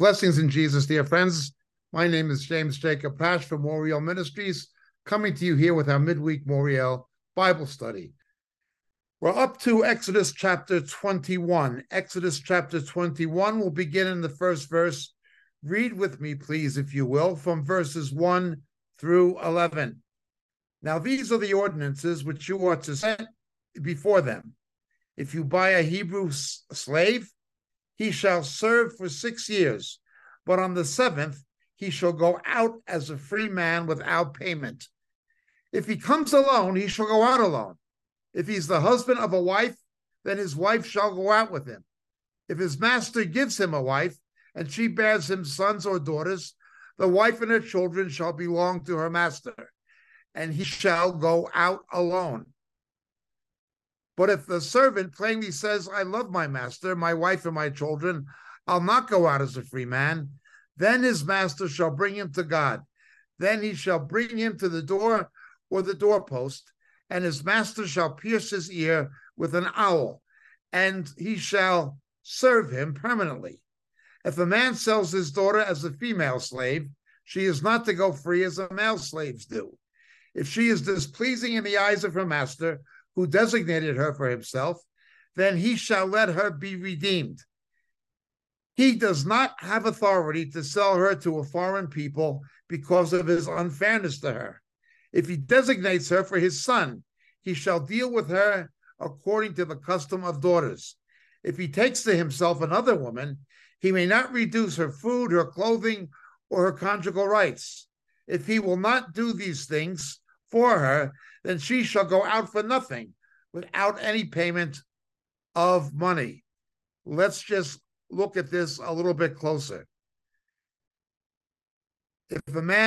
Blessings in Jesus, dear friends. My name is James Jacob Pash from Moriel Ministries, coming to you here with our midweek Moriel Bible study. We're up to Exodus chapter 21. Exodus chapter 21 will begin in the first verse. Read with me, please, if you will, from verses 1 through 11. Now, these are the ordinances which you are to set before them. If you buy a Hebrew slave, he shall serve for 6 years, but on the seventh he shall go out as a free man without payment. If he comes alone, he shall go out alone. If he's the husband of a wife, then his wife shall go out with him. If his master gives him a wife, and she bears him sons or daughters, the wife and her children shall belong to her master, and he shall go out alone. But if the servant plainly says, I love my master, my wife, and my children, I'll not go out as a free man, then his master shall bring him to God. Then he shall bring him to the door or the doorpost, and his master shall pierce his ear with an awl, and he shall serve him permanently. If a man sells his daughter as a female slave, she is not to go free as the male slaves do. If she is displeasing in the eyes of her master, who designated her for himself, then he shall let her be redeemed. He does not have authority to sell her to a foreign people because of his unfairness to her. If he designates her for his son, he shall deal with her according to the custom of daughters. If he takes to himself another woman, he may not reduce her food, her clothing, or her conjugal rights. If he will not do these things for her, then she shall go out for nothing without any payment of money. Let's just look at this a little bit closer. If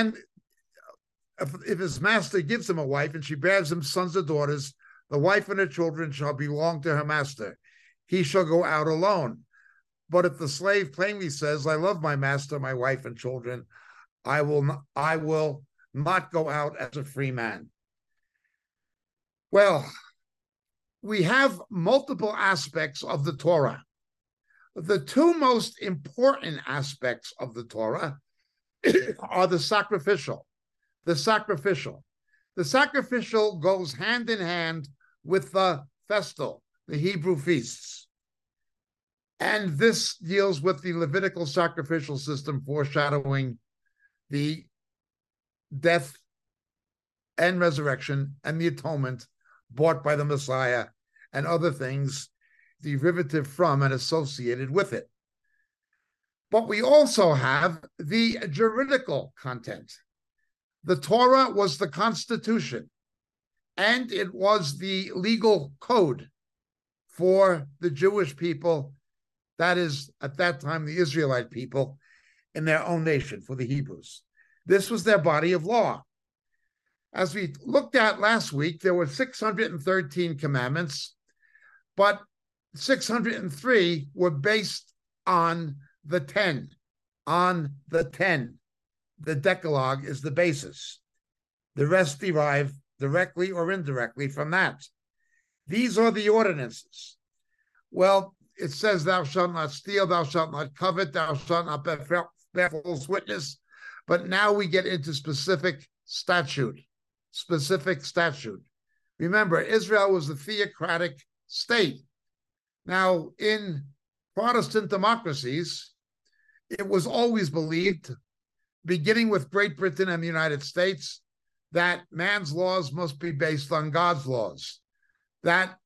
his master gives him a wife and she bears him sons or daughters, the wife and her children shall belong to her master. He shall go out alone. But if the slave plainly says, I love my master, my wife, and children, I will not go out as a free man. Well, we have multiple aspects of the Torah. The two most important aspects of the Torah are the sacrificial. The sacrificial goes hand in hand with the festal, the Hebrew feasts. And this deals with the Levitical sacrificial system, foreshadowing the death and resurrection and the atonement bought by the Messiah and other things derivative from and associated with it. But we also have the juridical content. The Torah was the Constitution, and it was the legal code for the Jewish people, that is, at that time, the Israelite people in their own nation, for the Hebrews. This was their body of law. As we looked at last week, there were 613 commandments, but 603 were based on the 10. The Decalogue is the basis. The rest derive directly or indirectly from that. These are the ordinances. Well, it says, thou shalt not steal, thou shalt not covet, thou shalt not bear false witness. But now we get into specific statute. Remember, Israel was a theocratic state. Now, in Protestant democracies, it was always believed, beginning with Great Britain and the United States, that man's laws must be based on God's laws, that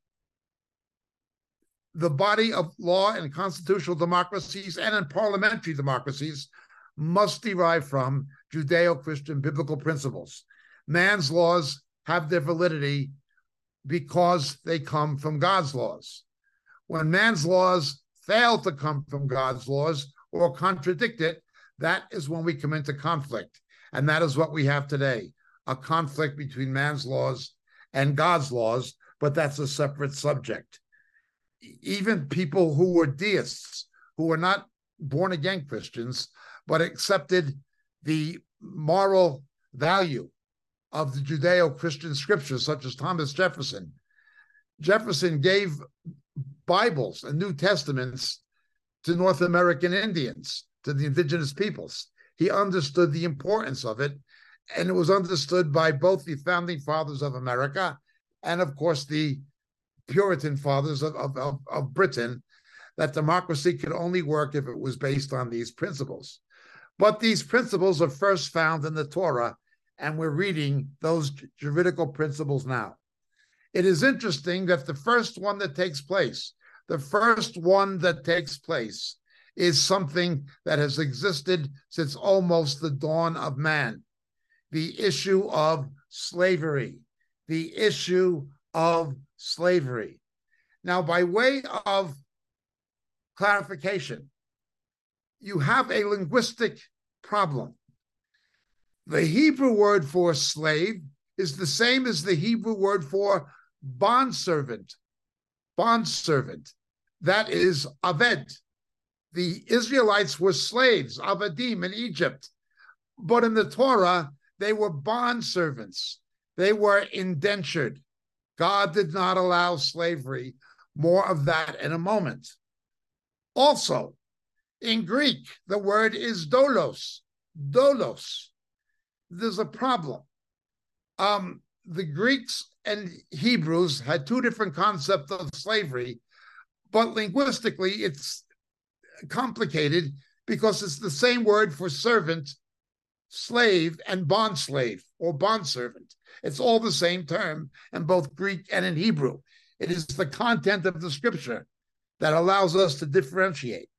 the body of law in constitutional democracies and in parliamentary democracies must derive from Judeo-Christian biblical principles. Man's laws have their validity because they come from God's laws. When man's laws fail to come from God's laws or contradict it, that is when we come into conflict. And that is what we have today, a conflict between man's laws and God's laws, but that's a separate subject. Even people who were deists, who were not born-again Christians, but accepted the moral value of the Judeo-Christian scriptures, such as Thomas Jefferson. Jefferson gave Bibles and New Testaments to North American Indians, to the indigenous peoples. He understood the importance of it, and it was understood by both the founding fathers of America and, of course, the Puritan fathers of Britain, that democracy could only work if it was based on these principles. But these principles are first found in the Torah, and we're reading those Juridical principles now. It is interesting that the first one that takes place is something that has existed since almost the dawn of man. The issue of slavery. The issue of slavery. Now, by way of clarification, you have a linguistic problem. The Hebrew word for slave is the same as the Hebrew word for bondservant. Bondservant. That is aved. The Israelites were slaves, avadim, in Egypt. But in the Torah, they were bondservants. They were indentured. God did not allow slavery. More of that in a moment. Also, in Greek, the word is doulos. Doulos. There's a problem. The Greeks and Hebrews had two different concepts of slavery, but linguistically, it's complicated because it's the same word for servant, slave, and bondslave or bondservant. It's all the same term in both Greek and in Hebrew. It is the content of the scripture that allows us to differentiate.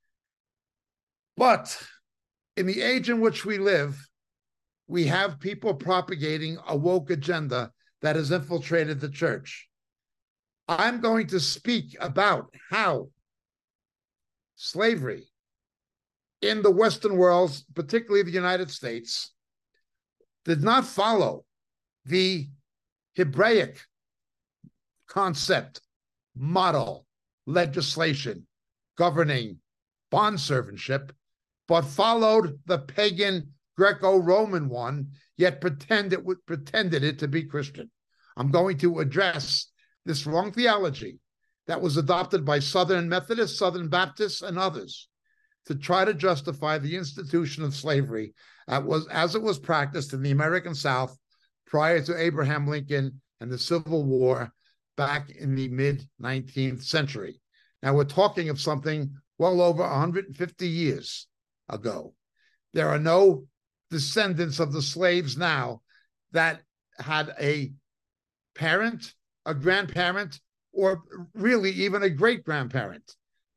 But in the age in which we live, we have people propagating a woke agenda that has infiltrated the church. I'm going to speak about how slavery in the Western world, particularly the United States, did not follow the Hebraic concept, model, legislation governing bondservantship, but followed the pagan Greco-Roman one, yet pretended it to be Christian. I'm going to address this wrong theology that was adopted by Southern Methodists, Southern Baptists, and others to try to justify the institution of slavery as it was practiced in the American South prior to Abraham Lincoln and the Civil War back in the mid-19th century. Now, we're talking of something well over 150 years ago. There are no descendants of the slaves now that had a parent, a grandparent, or really even a great-grandparent.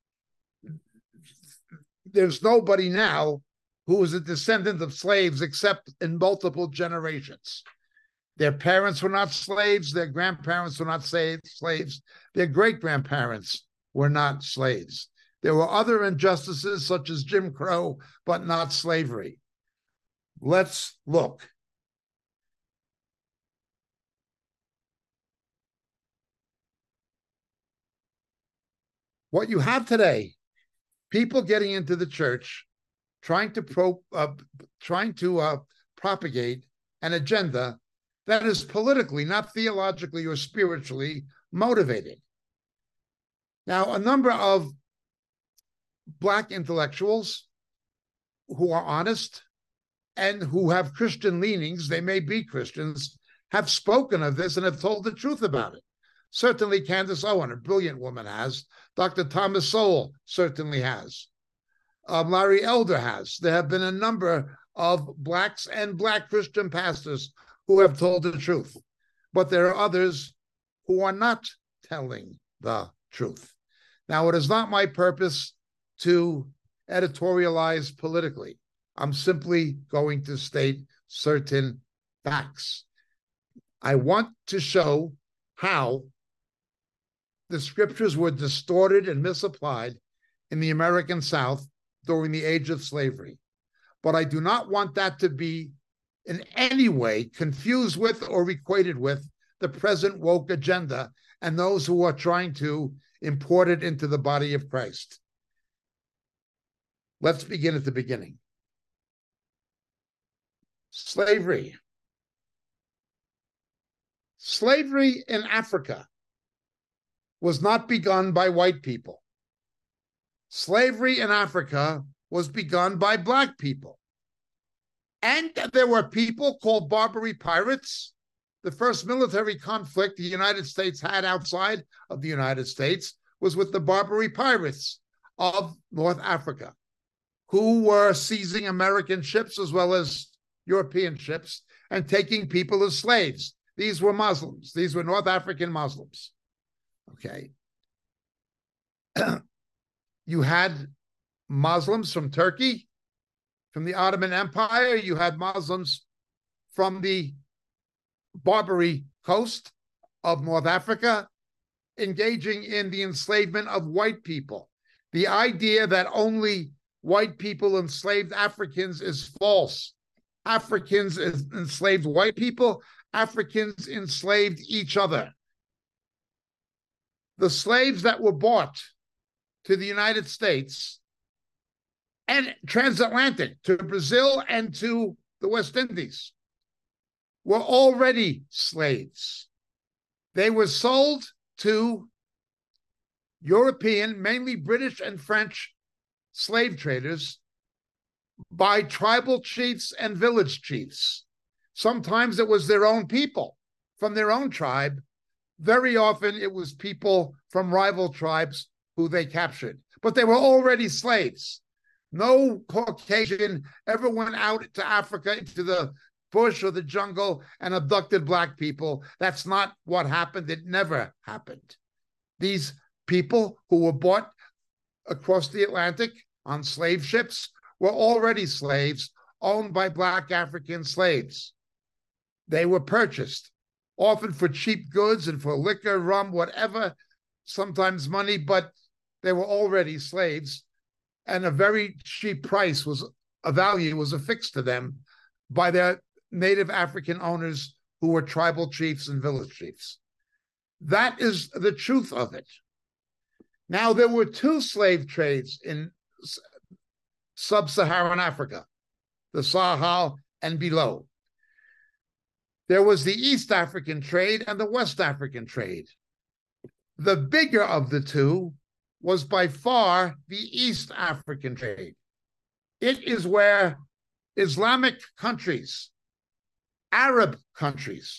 There's nobody now who is a descendant of slaves except in multiple generations. Their parents were not slaves, their grandparents were not slaves, their great-grandparents were not slaves. There were other injustices such as Jim Crow, but not slavery. Let's look. What you have today, people getting into the church, trying to propagate an agenda that is politically, not theologically or spiritually motivated. Now, a number of Black intellectuals who are honest and who have Christian leanings, they may be Christians, have spoken of this and have told the truth about it. Certainly Candace Owen, a brilliant woman, has. Dr. Thomas Sowell certainly has. Larry Elder has. There have been a number of Blacks and Black Christian pastors who have told the truth. But there are others who are not telling the truth. Now, it is not my purpose to editorialize politically. I'm simply going to state certain facts. I want to show how the scriptures were distorted and misapplied in the American South during the age of slavery. But I do not want that to be in any way confused with or equated with the present woke agenda and those who are trying to import it into the body of Christ. Let's begin at the beginning. Slavery. Slavery in Africa was not begun by white people. Slavery in Africa was begun by Black people. And there were people called Barbary pirates. The first military conflict the United States had outside of the United States was with the Barbary pirates of North Africa, who were seizing American ships as well as European ships and taking people as slaves. These were Muslims. These were North African Muslims. Okay. You had Muslims from Turkey, from the Ottoman Empire. You had Muslims from the Barbary coast of North Africa engaging in the enslavement of white people. The idea that only white people enslaved Africans is false. Africans enslaved white people. Africans enslaved each other. The slaves that were bought to the United States and transatlantic to Brazil and to the West Indies were already slaves. They were sold to European, mainly British and French slave traders by tribal chiefs and village chiefs. Sometimes it was their own people from their own tribe. Very often it was people from rival tribes who they captured, but they were already slaves. No Caucasian ever went out to Africa, into the bush or the jungle and abducted Black people. That's not what happened. It never happened. These people who were bought across the Atlantic on slave ships were already slaves owned by Black African slaves. They were purchased, often for cheap goods and for liquor, rum, whatever, sometimes money, but they were already slaves. And a very cheap price was a value was affixed to them by their native African owners who were tribal chiefs and village chiefs. That is the truth of it. Now, there were two slave trades in sub-Saharan Africa, the Sahel and below. There was the East African trade and the West African trade. The bigger of the two was by far the East African trade. It is where Islamic countries, Arab countries,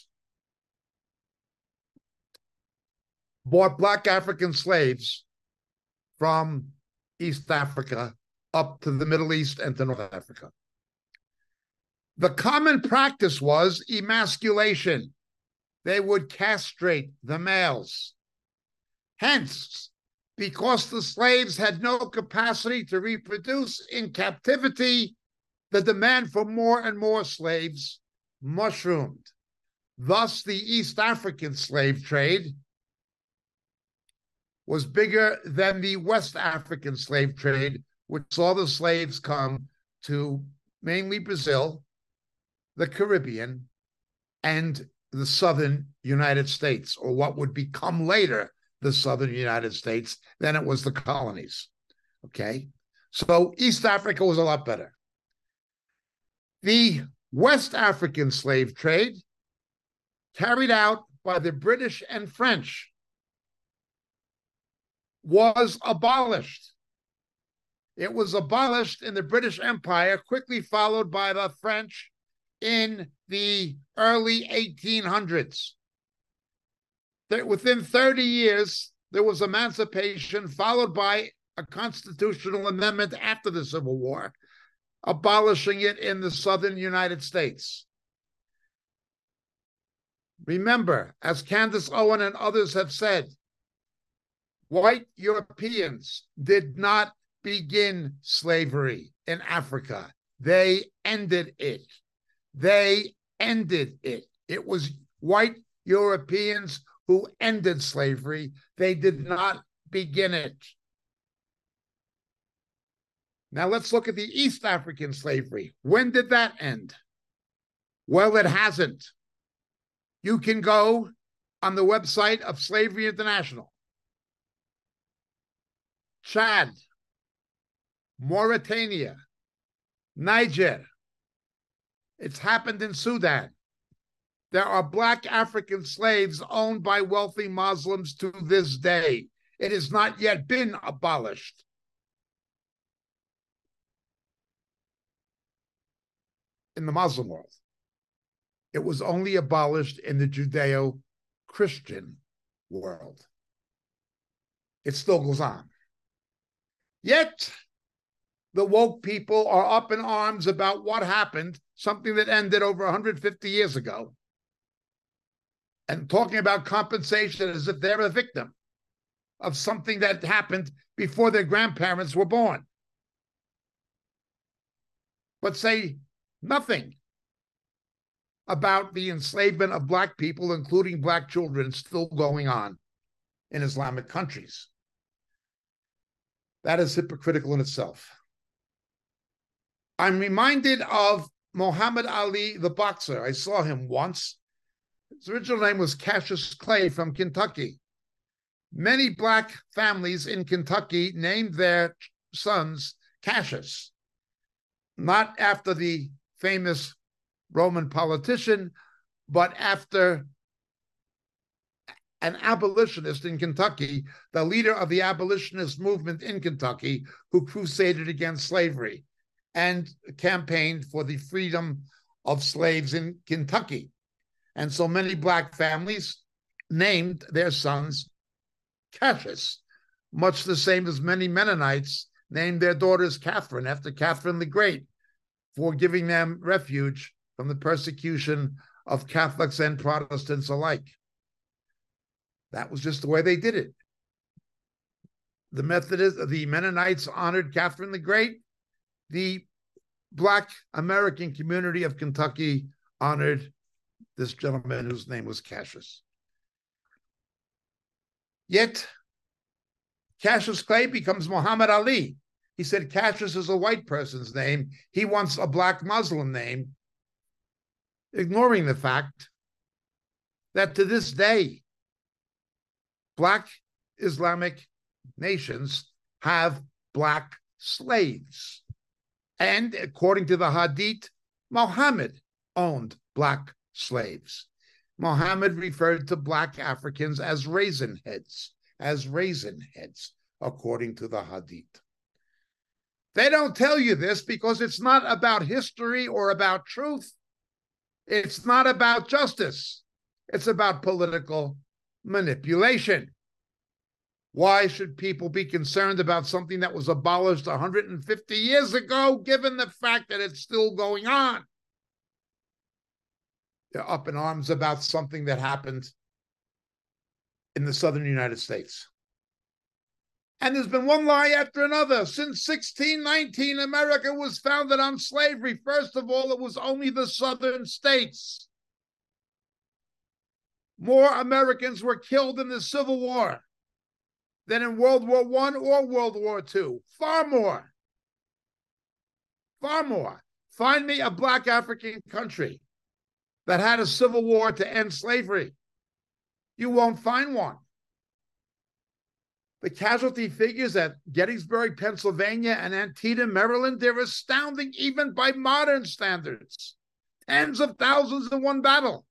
bought Black African slaves from East Africa up to the Middle East and to North Africa. The common practice was emasculation. They would castrate the males. Hence, because the slaves had no capacity to reproduce in captivity, the demand for more and more slaves mushroomed. Thus, the East African slave trade was bigger than the West African slave trade, which saw the slaves come to mainly Brazil, the Caribbean, and the southern United States, or what would become later the southern United States. Then it was the colonies. Okay? So East Africa was a lot better. The West African slave trade, carried out by the British and French, was abolished. It was abolished in the British Empire, quickly followed by the French in the early 1800s. Within 30 years, there was emancipation, followed by a constitutional amendment after the Civil War, abolishing it in the southern United States. Remember, as Candace Owen and others have said, white Europeans did not begin slavery in Africa. They ended it. They ended it. It was white Europeans who ended slavery. They did not begin it. Now let's look at the East African slavery. When did that end? Well, it hasn't. You can go on the website of Slavery International. Chad, Mauritania, Niger. It's happened in Sudan. There are Black African slaves owned by wealthy Muslims to this day. It has not yet been abolished. in the Muslim world. It was only abolished in the Judeo-Christian world. It still goes on. Yet, the woke people are up in arms about what happened, something that ended over 150 years ago, and talking about compensation as if they're a victim of something that happened before their grandparents were born. But say nothing about the enslavement of Black people, including Black children, still going on in Islamic countries. That is hypocritical in itself. I'm reminded of Muhammad Ali, the boxer. I saw him once. His original name was Cassius Clay from Kentucky. Many Black families in Kentucky named their sons Cassius, not after the famous Roman politician, but after an abolitionist in Kentucky, the leader of the abolitionist movement in Kentucky, who crusaded against slavery and campaigned for the freedom of slaves in Kentucky. And so many Black families named their sons Cassius, much the same as many Mennonites named their daughters Catherine after Catherine the Great, for giving them refuge from the persecution of Catholics and Protestants alike. That was just the way they did it. The Mennonites honored Catherine the Great. The Black American community of Kentucky honored this gentleman whose name was Cassius. Yet, Cassius Clay becomes Muhammad Ali. He said Cassius is a white person's name. He wants a Black Muslim name, ignoring the fact that to this day, Black Islamic nations have Black slaves. And according to the Hadith, Muhammad owned Black slaves. Muhammad referred to Black Africans as raisin heads, according to the Hadith. They don't tell you this because it's not about history or about truth. It's not about justice. It's about political manipulation. Why should people be concerned about something that was abolished 150 years ago, given the fact that it's still going on? They're up in arms about something that happened in the southern United States. And there's been one lie after another. Since 1619, America was founded on slavery. First of all, it was only the southern states. More Americans were killed in the Civil War than in World War I or World War II. Far more. Far more. Find me a Black African country that had a civil war to end slavery. You won't find one. The casualty figures at Gettysburg, Pennsylvania, and Antietam, Maryland, they're astounding even by modern standards. Tens of thousands in one battle.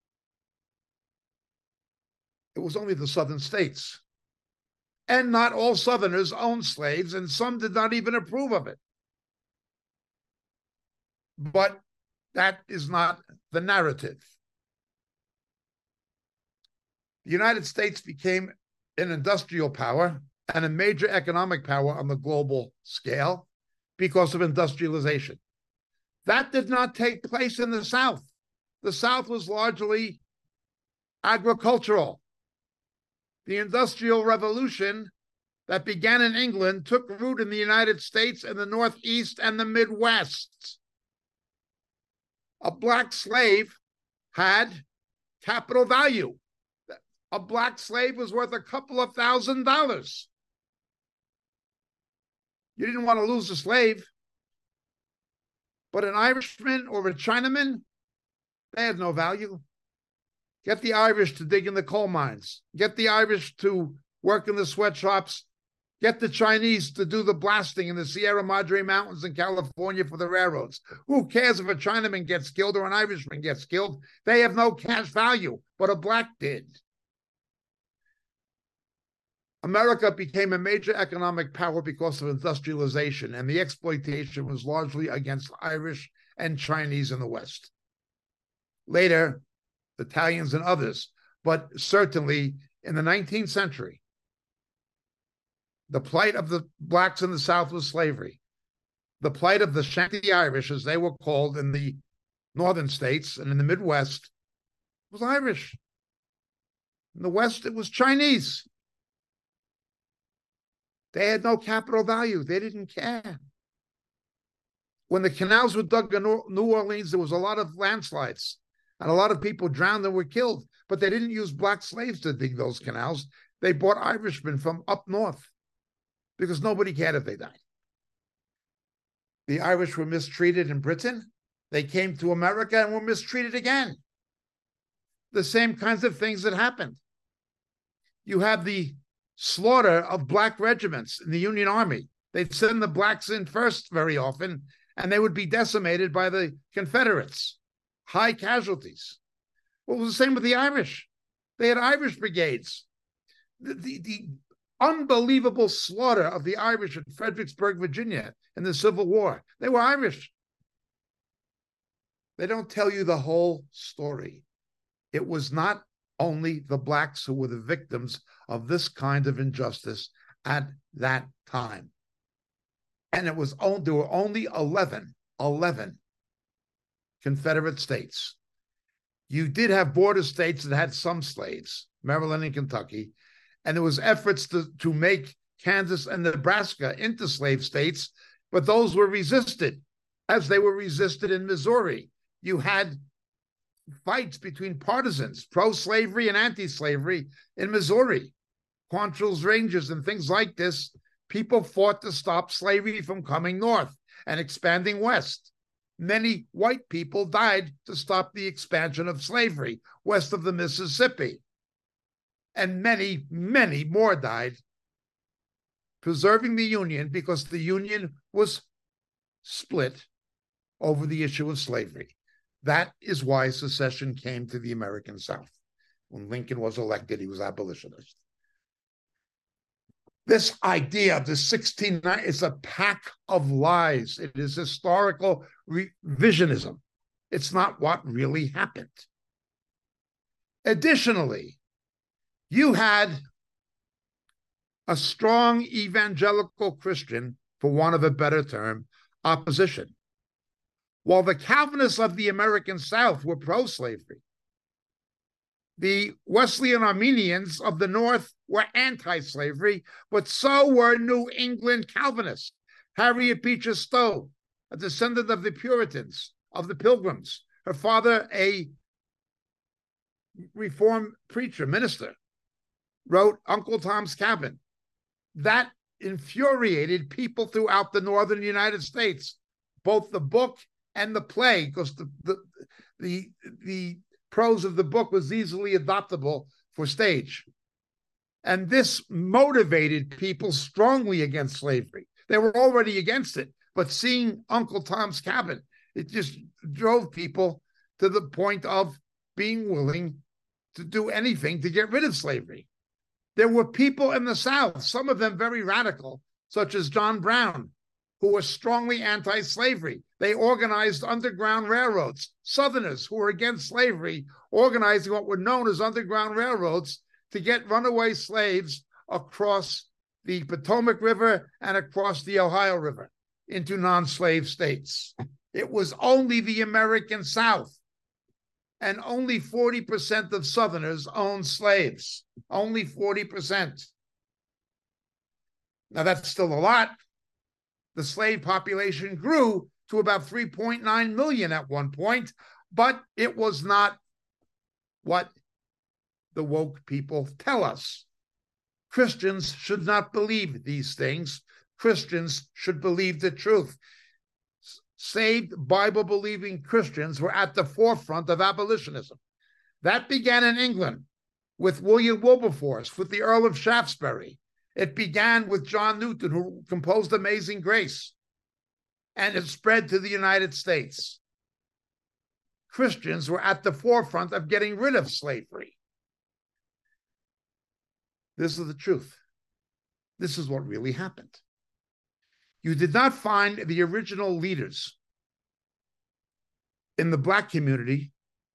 It was only the southern states. And not all Southerners owned slaves, and some did not even approve of it. But that is not the narrative. The United States became an industrial power and a major economic power on the global scale because of industrialization. That did not take place in the South. The South was largely agricultural. The Industrial Revolution that began in England took root in the United States in the Northeast and the Midwest. A Black slave had capital value. A Black slave was worth a couple of $1,000s. You didn't want to lose a slave. But an Irishman or a Chinaman, they had no value. Get the Irish to dig in the coal mines. Get the Irish to work in the sweatshops. Get the Chinese to do the blasting in the Sierra Madre Mountains in California for the railroads. Who cares if a Chinaman gets killed or an Irishman gets killed? They have no cash value, but a Black did. America became a major economic power because of industrialization, and the exploitation was largely against Irish and Chinese in the West. Later, Italians and others, but certainly in the 19th century, the plight of the blacks in the South was slavery. The plight of the Shanty Irish, as they were called in the northern states and in the Midwest, was Irish. In the West, it was Chinese. They had no capital value. They didn't care. When the canals were dug in New Orleans, there was a lot of landslides, and a lot of people drowned and were killed. But they didn't use black slaves to dig those canals. They brought Irishmen from up north because nobody cared if they died. The Irish were mistreated in Britain. They came to America and were mistreated again. The same kinds of things that happened. You have the slaughter of black regiments in the Union Army. They'd send the blacks in first very often, and they would be decimated by the Confederates. High casualties. Well, it was the same with the Irish. They had Irish brigades. The unbelievable slaughter of the Irish in Fredericksburg, Virginia in the Civil War. They were Irish. They don't tell you the whole story. It was not only the blacks who were the victims of this kind of injustice at that time. And there were only 11 Confederate states. You did have border states that had some slaves, Maryland and Kentucky, and there was efforts to make Kansas and Nebraska into slave states, but those were resisted, as they were resisted in Missouri. You had fights between partisans, pro-slavery and anti-slavery in Missouri, Quantrill's Rangers and things like this. People fought to stop slavery from coming north and expanding west. Many white people died to stop the expansion of slavery west of the Mississippi. And many, many more died preserving the Union because the Union was split over the issue of slavery. That is why secession came to the American South. When Lincoln was elected, he was abolitionist. This idea of the 1690 is a pack of lies. It is historical revisionism. It's not what really happened. Additionally, you had a strong evangelical Christian, for want of a better term, opposition. While the Calvinists of the American South were pro-slavery, the Wesleyan Arminians of the North were anti-slavery, but so were New England Calvinists. Harriet Beecher Stowe, a descendant of the Puritans, of the Pilgrims, her father a Reformed preacher, minister, wrote Uncle Tom's Cabin. That infuriated people throughout the northern United States, both the book and the play, because the prose of the book was easily adoptable for stage. And this motivated people strongly against slavery. They were already against it, but seeing Uncle Tom's Cabin, it just drove people to the point of being willing to do anything to get rid of slavery. There were people in the South, some of them very radical, such as John Brown, who were strongly anti-slavery. They organized underground railroads. Southerners who were against slavery, organizing what were known as underground railroads to get runaway slaves across the Potomac River and across the Ohio River into non-slave states. It was only the American South, and only 40% of Southerners owned slaves. Only 40%. Now, that's still a lot. The slave population grew to about 3.9 million at one point, but it was not what the woke people tell us. Christians should not believe these things. Christians should believe the truth. Saved, Bible-believing Christians were at the forefront of abolitionism. That began in England with William Wilberforce, with the Earl of Shaftesbury. It began with John Newton, who composed Amazing Grace, and it spread to the United States. Christians were at the forefront of getting rid of slavery. This is the truth. This is what really happened. You did not find the original leaders in the Black community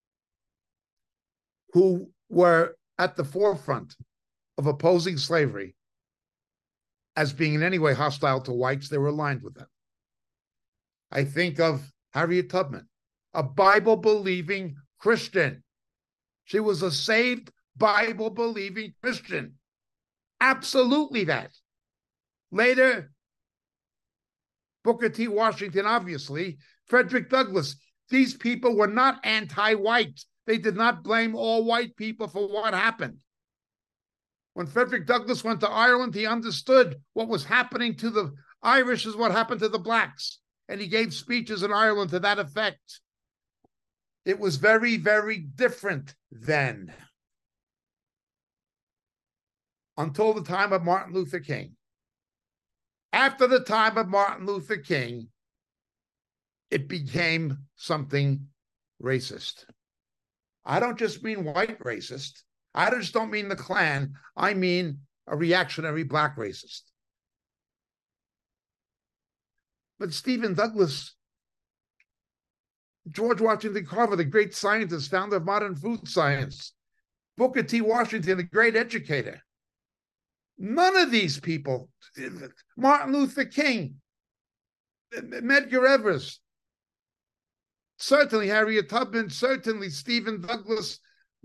who were at the forefront of opposing slavery as being in any way hostile to whites. They were aligned with them. I think of Harriet Tubman, a Bible-believing Christian. She was a saved Bible-believing Christian. Absolutely that. Later, Booker T. Washington, obviously, Frederick Douglass. These people were not anti-white. They did not blame all white people for what happened. When Frederick Douglass went to Ireland, he understood what was happening to the Irish is what happened to the blacks. And he gave speeches in Ireland to that effect. It was very, very different then. Until the time of Martin Luther King. After the time of Martin Luther King, it became something racist. I don't just mean white racist. I just don't mean the Klan. I mean a reactionary black racist. But Stephen Douglas, George Washington Carver, the great scientist, founder of modern food science, Booker T. Washington, the great educator, none of these people, Martin Luther King, Medgar Evers, certainly Harriet Tubman, certainly Stephen Douglas,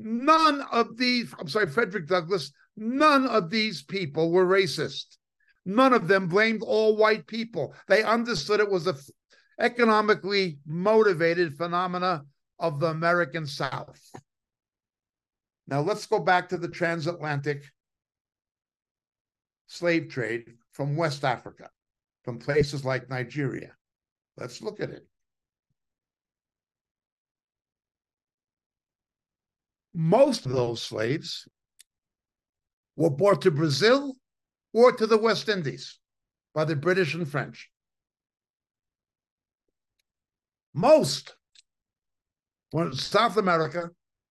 Frederick Douglass, none of these people were racist. None of them blamed all white people. They understood it was an economically motivated phenomena of the American South. Now let's go back to the transatlantic slave trade from West Africa, from places like Nigeria. Let's look at it. Most of those slaves were brought to Brazil or to the West Indies by the British and French. Most went to South America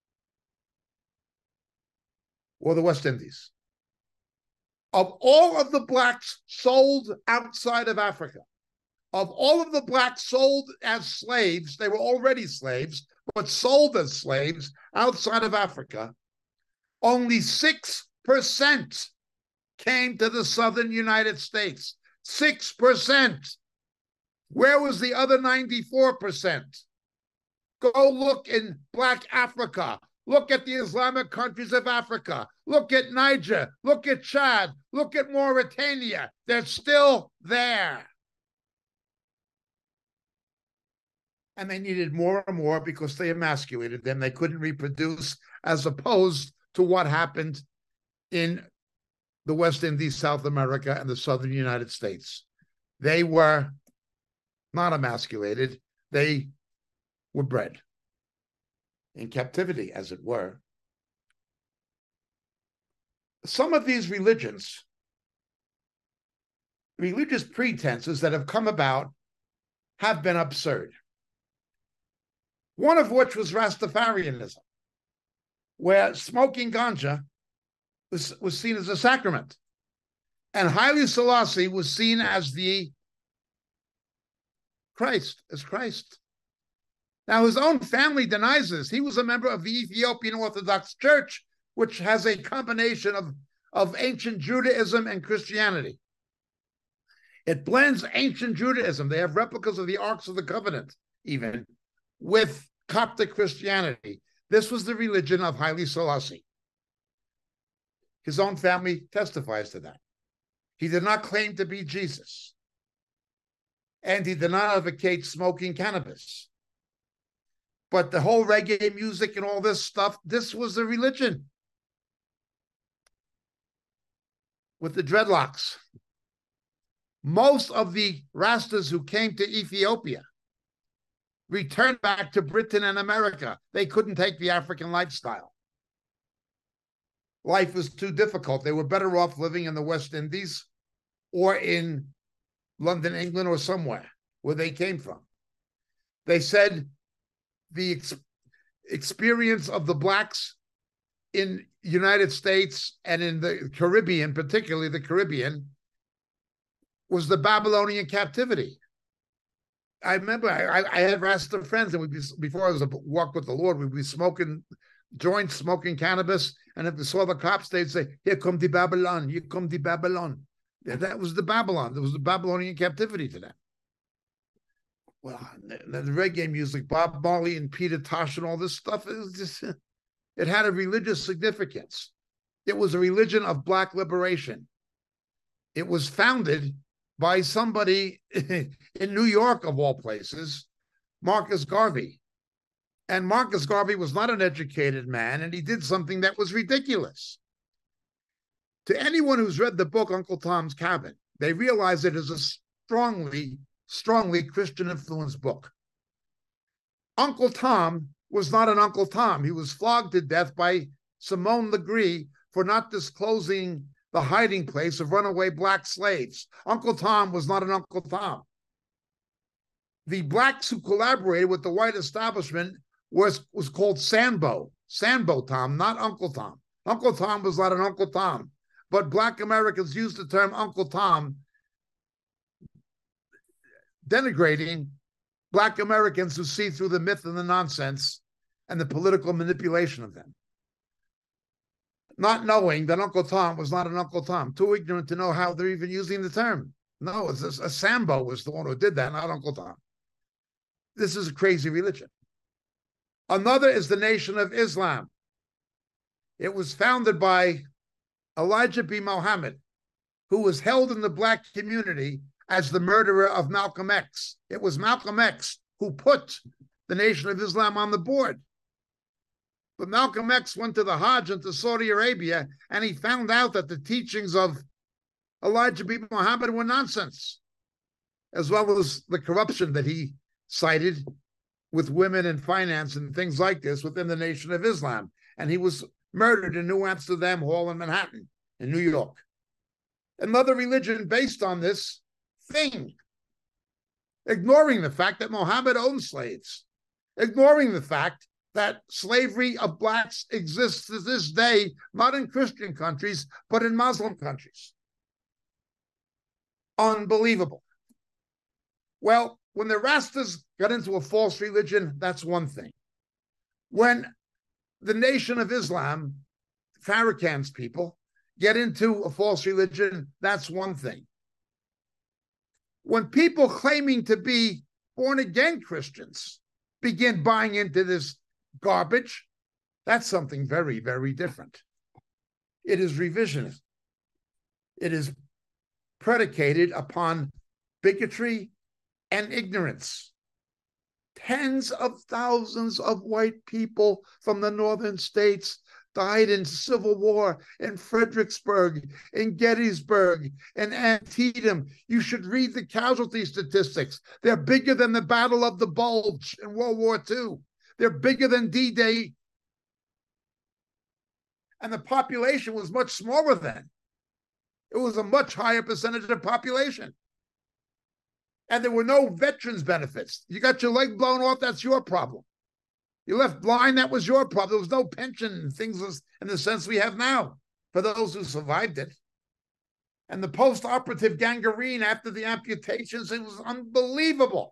or the West Indies. Of all of the blacks sold outside of Africa, of all of the blacks sold as slaves, they were already slaves, but sold as slaves outside of Africa, only 6% came to the southern United States. 6%. Where was the other 94%? Go look in Black Africa. Look at the Islamic countries of Africa. Look at Niger. Look at Chad. Look at Mauritania. They're still there. And they needed more and more because they emasculated them. They couldn't reproduce, as opposed to what happened in the West Indies, South America, and the southern United States. They were not emasculated. They were bred in captivity, as it were. Some of these religious pretenses that have come about have been absurd. One of which was Rastafarianism, where smoking ganja was seen as a sacrament. And Haile Selassie was seen as the Christ. Now, his own family denies this. He was a member of the Ethiopian Orthodox Church, which has a combination of ancient Judaism and Christianity. It blends ancient Judaism. They have replicas of the Arks of the Covenant, even, with Coptic Christianity. This was the religion of Haile Selassie. His own family testifies to that. He did not claim to be Jesus. And he did not advocate smoking cannabis. But the whole reggae music and all this stuff, this was the religion. With the dreadlocks. Most of the Rastas who came to Ethiopia returned back to Britain and America. They couldn't take the African lifestyle. Life was too difficult. They were better off living in the West Indies or in London, England, or somewhere where they came from. They said the experience of the blacks in the United States and in the Caribbean, particularly the Caribbean, was the Babylonian captivity. I remember I had Rasta friends, and before I was a walk with the Lord, we'd be smoking joints, smoking cannabis, and if we saw the cops, they'd say, "Here come the Babylon, here come the Babylon." That was the Babylon. There was the Babylonian captivity to them. Well, the reggae music, Bob Marley and Peter Tosh and all this stuff, it had a religious significance. It was a religion of Black liberation. It was founded by somebody in New York, of all places, Marcus Garvey. And Marcus Garvey was not an educated man, and he did something that was ridiculous. To anyone who's read the book Uncle Tom's Cabin, they realize it is a strongly Christian-influenced book. Uncle Tom was not an Uncle Tom. He was flogged to death by Simone Legree for not disclosing the hiding place of runaway Black slaves. Uncle Tom was not an Uncle Tom. The Blacks who collaborated with the white establishment was called Sambo Tom, not Uncle Tom. Uncle Tom was not an Uncle Tom, but Black Americans used the term Uncle Tom, denigrating Black Americans who see through the myth and the nonsense and the political manipulation of them. Not knowing that Uncle Tom was not an Uncle Tom, too ignorant to know how they're even using the term. No, it's a Sambo was the one who did that, not Uncle Tom. This is a crazy religion. Another is the Nation of Islam. It was founded by Elijah B. Muhammad, who was held in the Black community as the murderer of Malcolm X. It was Malcolm X who put the Nation of Islam on the board. But Malcolm X went to the Hajj and to Saudi Arabia, and he found out that the teachings of Elijah B. Muhammad were nonsense, as well as the corruption that he cited with women and finance and things like this within the Nation of Islam. And he was murdered in New Amsterdam Hall in Manhattan, in New York. Another religion based on this thing, ignoring the fact that Muhammad owned slaves, ignoring the fact that slavery of Blacks exists to this day, not in Christian countries, but in Muslim countries. Unbelievable. Well, when the Rastas got into a false religion, that's one thing. When the Nation of Islam, Farrakhan's people, get into a false religion, that's one thing. When people claiming to be born-again Christians begin buying into this garbage, that's something very, very different. It is revisionist. It is predicated upon bigotry and ignorance. Tens of thousands of white people from the northern states died in Civil War, in Fredericksburg, in Gettysburg, in Antietam. You should read the casualty statistics. They're bigger than the Battle of the Bulge in World War II. They're bigger than D-Day. And the population was much smaller then. It was a much higher percentage of the population. And there were no veterans benefits. You got your leg blown off, that's your problem. You left blind, that was your problem. There was no pension and things in the sense we have now for those who survived it. And the post-operative gangrene after the amputations, it was unbelievable.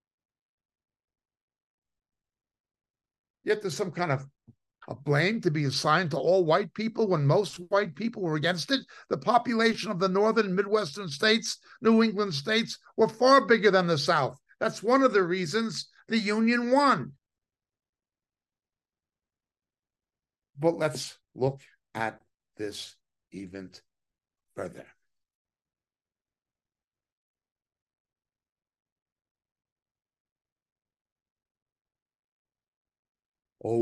Yet there's some kind of a blame to be assigned to all white people when most white people were against it. The population of the northern Midwestern states, New England states, were far bigger than the South. That's one of the reasons the Union won. But let's look at this even further. Oh,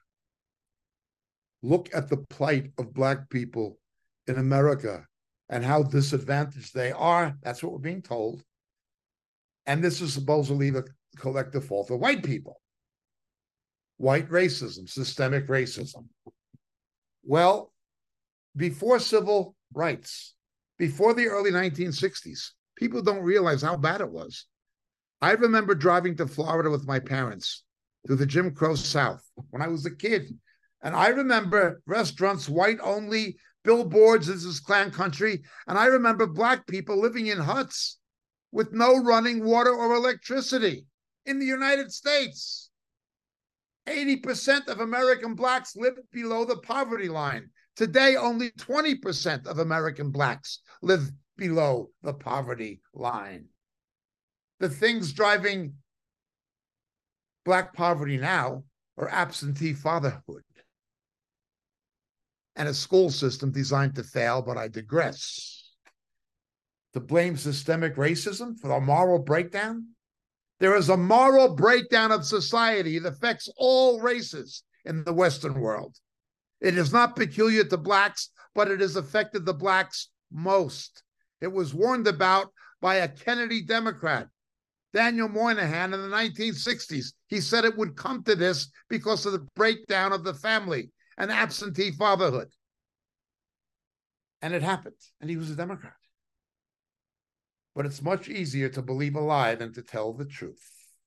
look at the plight of Black people in America and how disadvantaged they are. That's what we're being told. And this is supposedly the collective fault of white people. White racism, systemic racism. Well, before civil rights, before the early 1960s, people don't realize how bad it was. I remember driving to Florida with my parents through the Jim Crow South when I was a kid. And I remember restaurants, white only, billboards, this is Klan country. And I remember Black people living in huts with no running water or electricity in the United States. 80% of American blacks live below the poverty line. Today, only 20% of American blacks live below the poverty line. The things driving black poverty now are absentee fatherhood and a school system designed to fail, but I digress. To blame systemic racism for a moral breakdown? There is a moral breakdown of society that affects all races in the Western world. It is not peculiar to blacks, but it has affected the blacks most. It was warned about by a Kennedy Democrat, Daniel Moynihan, in the 1960s. He said it would come to this because of the breakdown of the family and absentee fatherhood. And it happened, and he was a Democrat. But it's much easier to believe a lie than to tell the truth.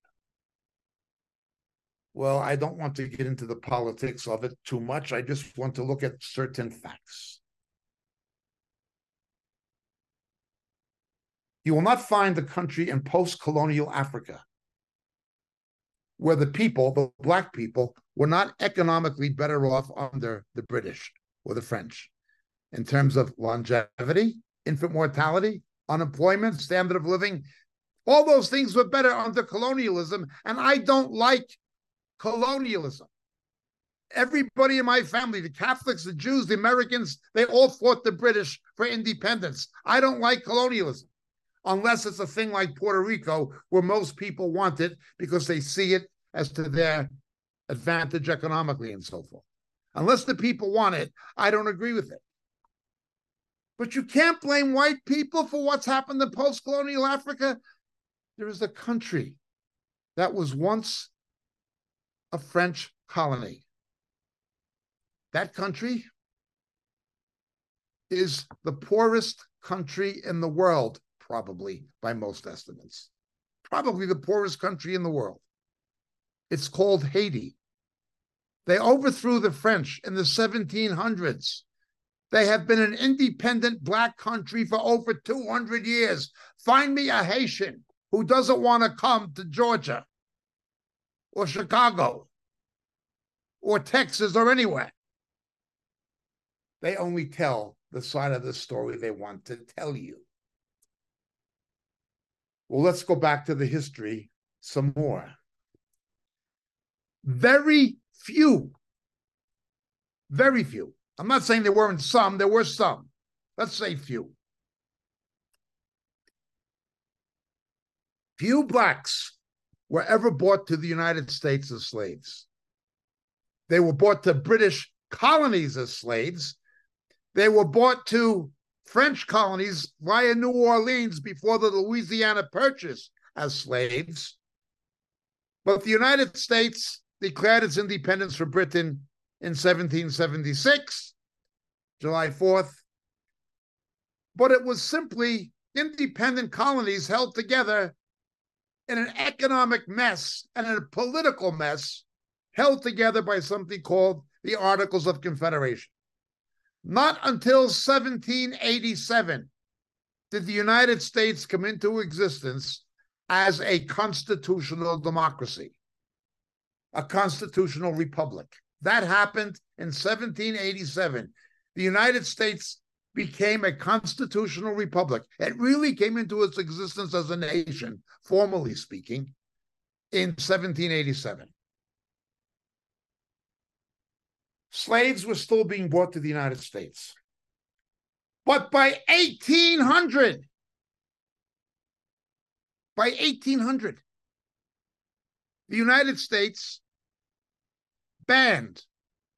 Well, I don't want to get into the politics of it too much. I just want to look at certain facts. You will not find a country in post-colonial Africa where the people, the black people, were not economically better off under the British or the French in terms of longevity, infant mortality, unemployment, standard of living. All those things were better under colonialism, and I don't like colonialism. Everybody in my family, the Catholics, the Jews, the Americans, they all fought the British for independence. I don't like colonialism, unless it's a thing like Puerto Rico, where most people want it because they see it as to their advantage economically and so forth. Unless the people want it, I don't agree with it. But you can't blame white people for what's happened in post-colonial Africa. There is a country that was once a French colony. That country is the poorest country in the world, probably by most estimates. Probably the poorest country in the world. It's called Haiti. They overthrew the French in the 1700s. They have been an independent black country for over 200 years. Find me a Haitian who doesn't want to come to Georgia or Chicago or Texas or anywhere. They only tell the side of the story they want to tell you. Well, let's go back to the history some more. Very few. I'm not saying there weren't some, there were some. Let's say few. Few blacks were ever brought to the United States as slaves. They were brought to British colonies as slaves. They were brought to French colonies via New Orleans before the Louisiana Purchase as slaves. But the United States declared its independence from Britain in 1776, July 4th. But it was simply independent colonies held together in an economic mess and in a political mess, held together by something called the Articles of Confederation. Not until 1787 did the United States come into existence as a constitutional democracy, a constitutional republic. That happened in 1787. The United States became a constitutional republic. It really came into its existence as a nation, formally speaking, in 1787. Slaves were still being brought to the United States. But by 1800, the United States banned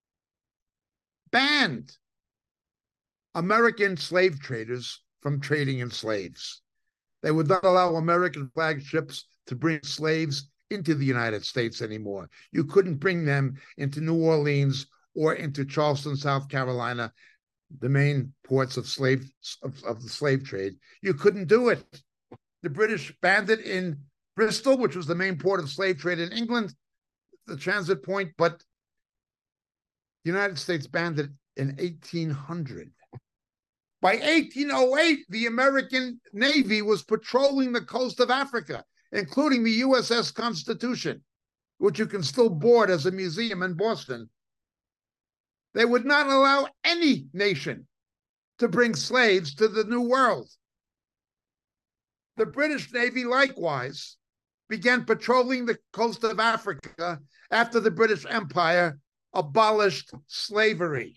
American slave traders from trading in slaves. They would not allow American flag ships to bring slaves into the United States anymore. You couldn't bring them into New Orleans or into Charleston, South Carolina, the main ports of the slave trade. You couldn't do it. The British banned it in Bristol, which was the main port of slave trade in England, the transit point, but the United States banned it in 1800. By 1808, the American Navy was patrolling the coast of Africa, including the USS Constitution, which you can still board as a museum in Boston. They would not allow any nation to bring slaves to the New World. The British Navy likewise began patrolling the coast of Africa after the British Empire abolished slavery.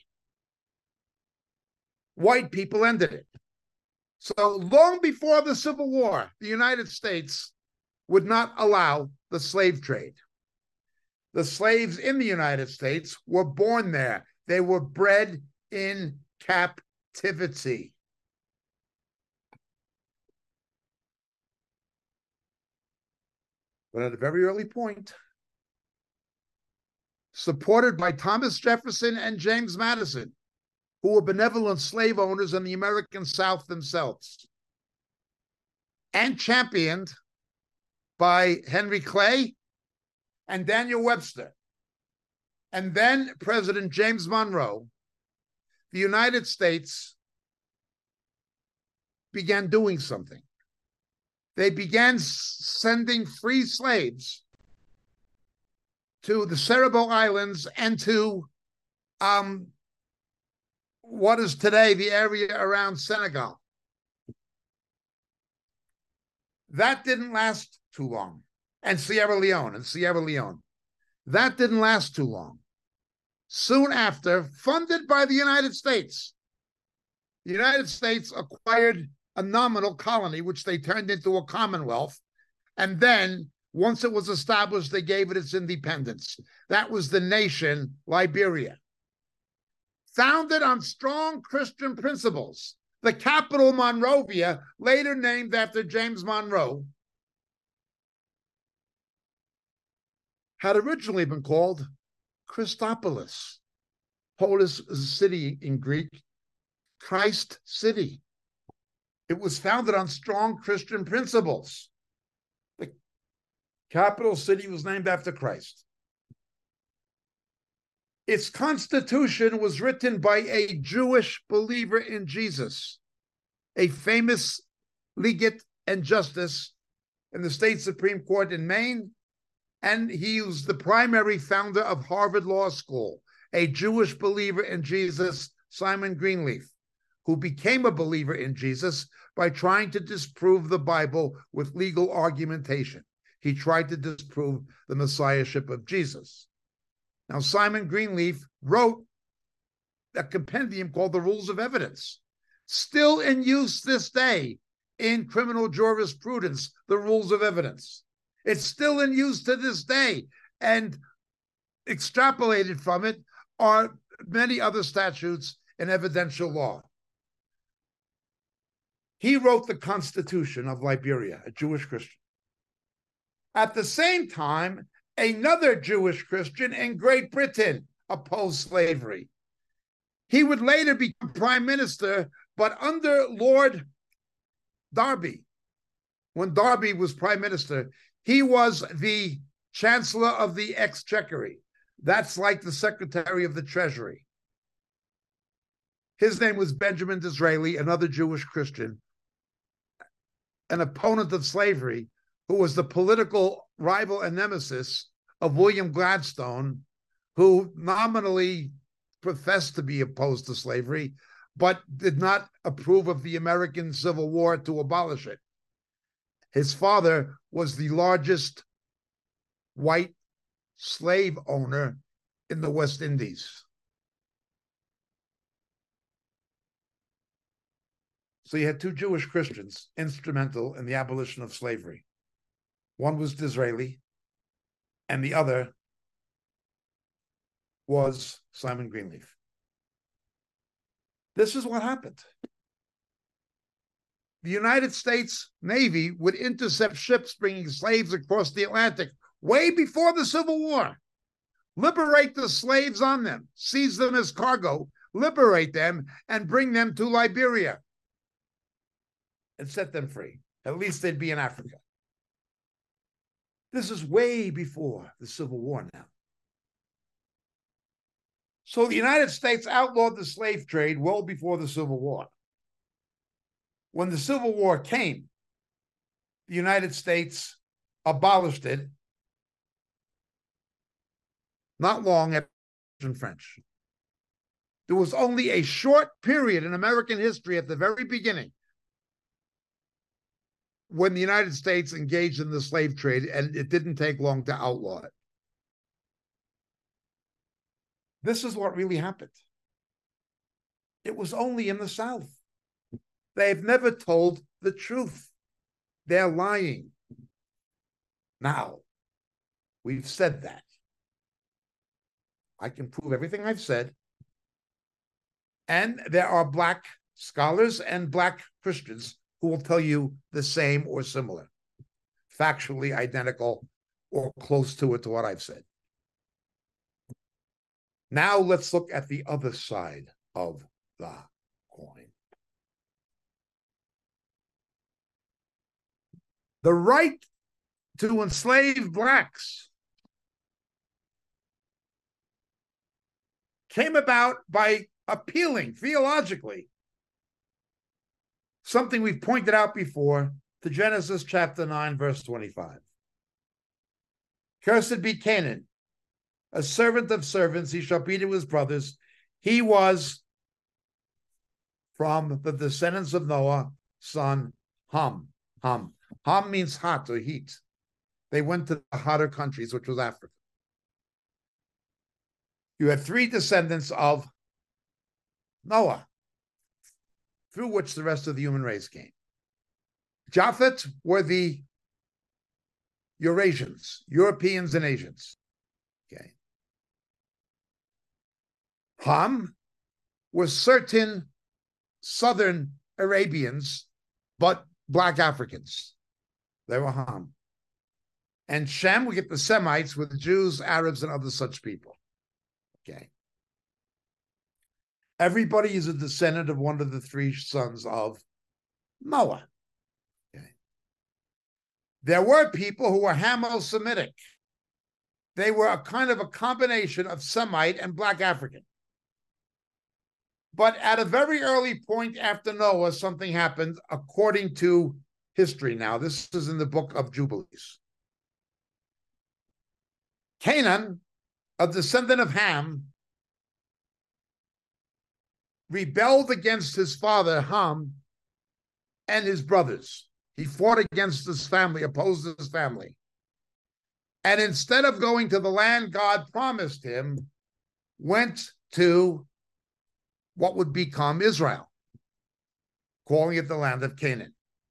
White people ended it. So long before the Civil War, the United States would not allow the slave trade. The slaves in the United States were born there. They were bred in captivity. But at a very early point, supported by Thomas Jefferson and James Madison, who were benevolent slave owners in the American South themselves, and championed by Henry Clay and Daniel Webster, and then President James Monroe, the United States began doing something. They began sending free slaves to the Cerebral Islands and to what is today the area around Senegal. That didn't last too long. And Sierra Leone. That didn't last too long. Soon after, funded by the United States acquired a nominal colony, which they turned into a commonwealth. And then, once it was established, they gave it its independence. That was the nation Liberia. Founded on strong Christian principles, the capital, Monrovia, later named after James Monroe, had originally been called Christopolis. Polis is a city in Greek, Christ City. It was founded on strong Christian principles. The capital city was named after Christ. Its constitution was written by a Jewish believer in Jesus, a famous legate and justice in the state Supreme Court in Maine, and he was the primary founder of Harvard Law School, a Jewish believer in Jesus, Simon Greenleaf, who became a believer in Jesus by trying to disprove the Bible with legal argumentation. He tried to disprove the messiahship of Jesus. Now, Simon Greenleaf wrote a compendium called The Rules of Evidence, still in use this day in criminal jurisprudence, the Rules of Evidence. It's still in use to this day, and extrapolated from it are many other statutes in evidential law. He wrote the Constitution of Liberia, a Jewish Christian. At the same time, another Jewish Christian in Great Britain opposed slavery. He would later become prime minister, but under Lord Derby, when Derby was prime minister, he was the chancellor of the exchequer. That's like the secretary of the treasury. His name was Benjamin Disraeli, another Jewish Christian, an opponent of slavery, who was the political rival and nemesis of William Gladstone, who nominally professed to be opposed to slavery, but did not approve of the American Civil War to abolish it. His father was the largest white slave owner in the West Indies. So you had two Jewish Christians instrumental in the abolition of slavery. One was Disraeli, and the other was Simon Greenleaf. This is what happened. The United States Navy would intercept ships bringing slaves across the Atlantic way before the Civil War, liberate the slaves on them, seize them as cargo, liberate them, and bring them to Liberia and set them free. At least they'd be in Africa. This is way before the Civil War now. So the United States outlawed the slave trade well before the Civil War. When the Civil War came, the United States abolished it not long after French. There was only a short period in American history at the very beginning when the United States engaged in the slave trade, and it didn't take long to outlaw it. This is what really happened. It was only in the South. They've never told the truth. They're lying. Now, we've said that. I can prove everything I've said. And there are Black scholars and Black Christians who will tell you the same or similar, factually identical or close to it to what I've said. Now let's look at the other side of the coin. The right to enslave Blacks came about by appealing theologically, something we've pointed out before, to Genesis chapter 9, verse 25. Cursed be Canaan, a servant of servants, he shall be to his brothers. He was from the descendants of Noah, son Ham. Ham means hot or heat. They went to the hotter countries, which was Africa. You had three descendants of Noah, through which the rest of the human race came. Japhet were the Eurasians, Europeans and Asians. Okay. Ham was certain southern Arabians, but Black Africans. They were Ham. And Shem, we get the Semites, with the Jews, Arabs, and other such people. Okay. Everybody is a descendant of one of the three sons of Noah. Okay. There were people who were Hamo-Semitic. They were a kind of a combination of Semite and Black African. But at a very early point after Noah, something happened according to history now. This is in the book of Jubilees. Canaan, a descendant of Ham, rebelled against his father, Ham, and his brothers. He fought against his family, opposed his family. And instead of going to the land God promised him, went to what would become Israel, calling it the land of Canaan.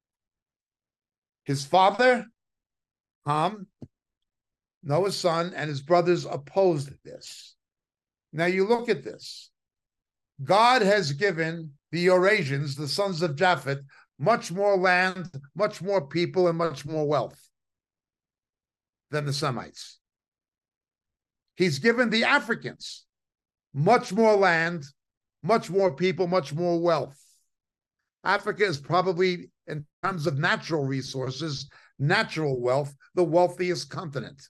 His father, Ham, Noah's son, and his brothers opposed this. Now you look at this. God has given the Eurasians, the sons of Japhet, much more land, much more people, and much more wealth than the Semites. He's given the Africans much more land, much more people, much more wealth. Africa is probably, in terms of natural resources, natural wealth, the wealthiest continent.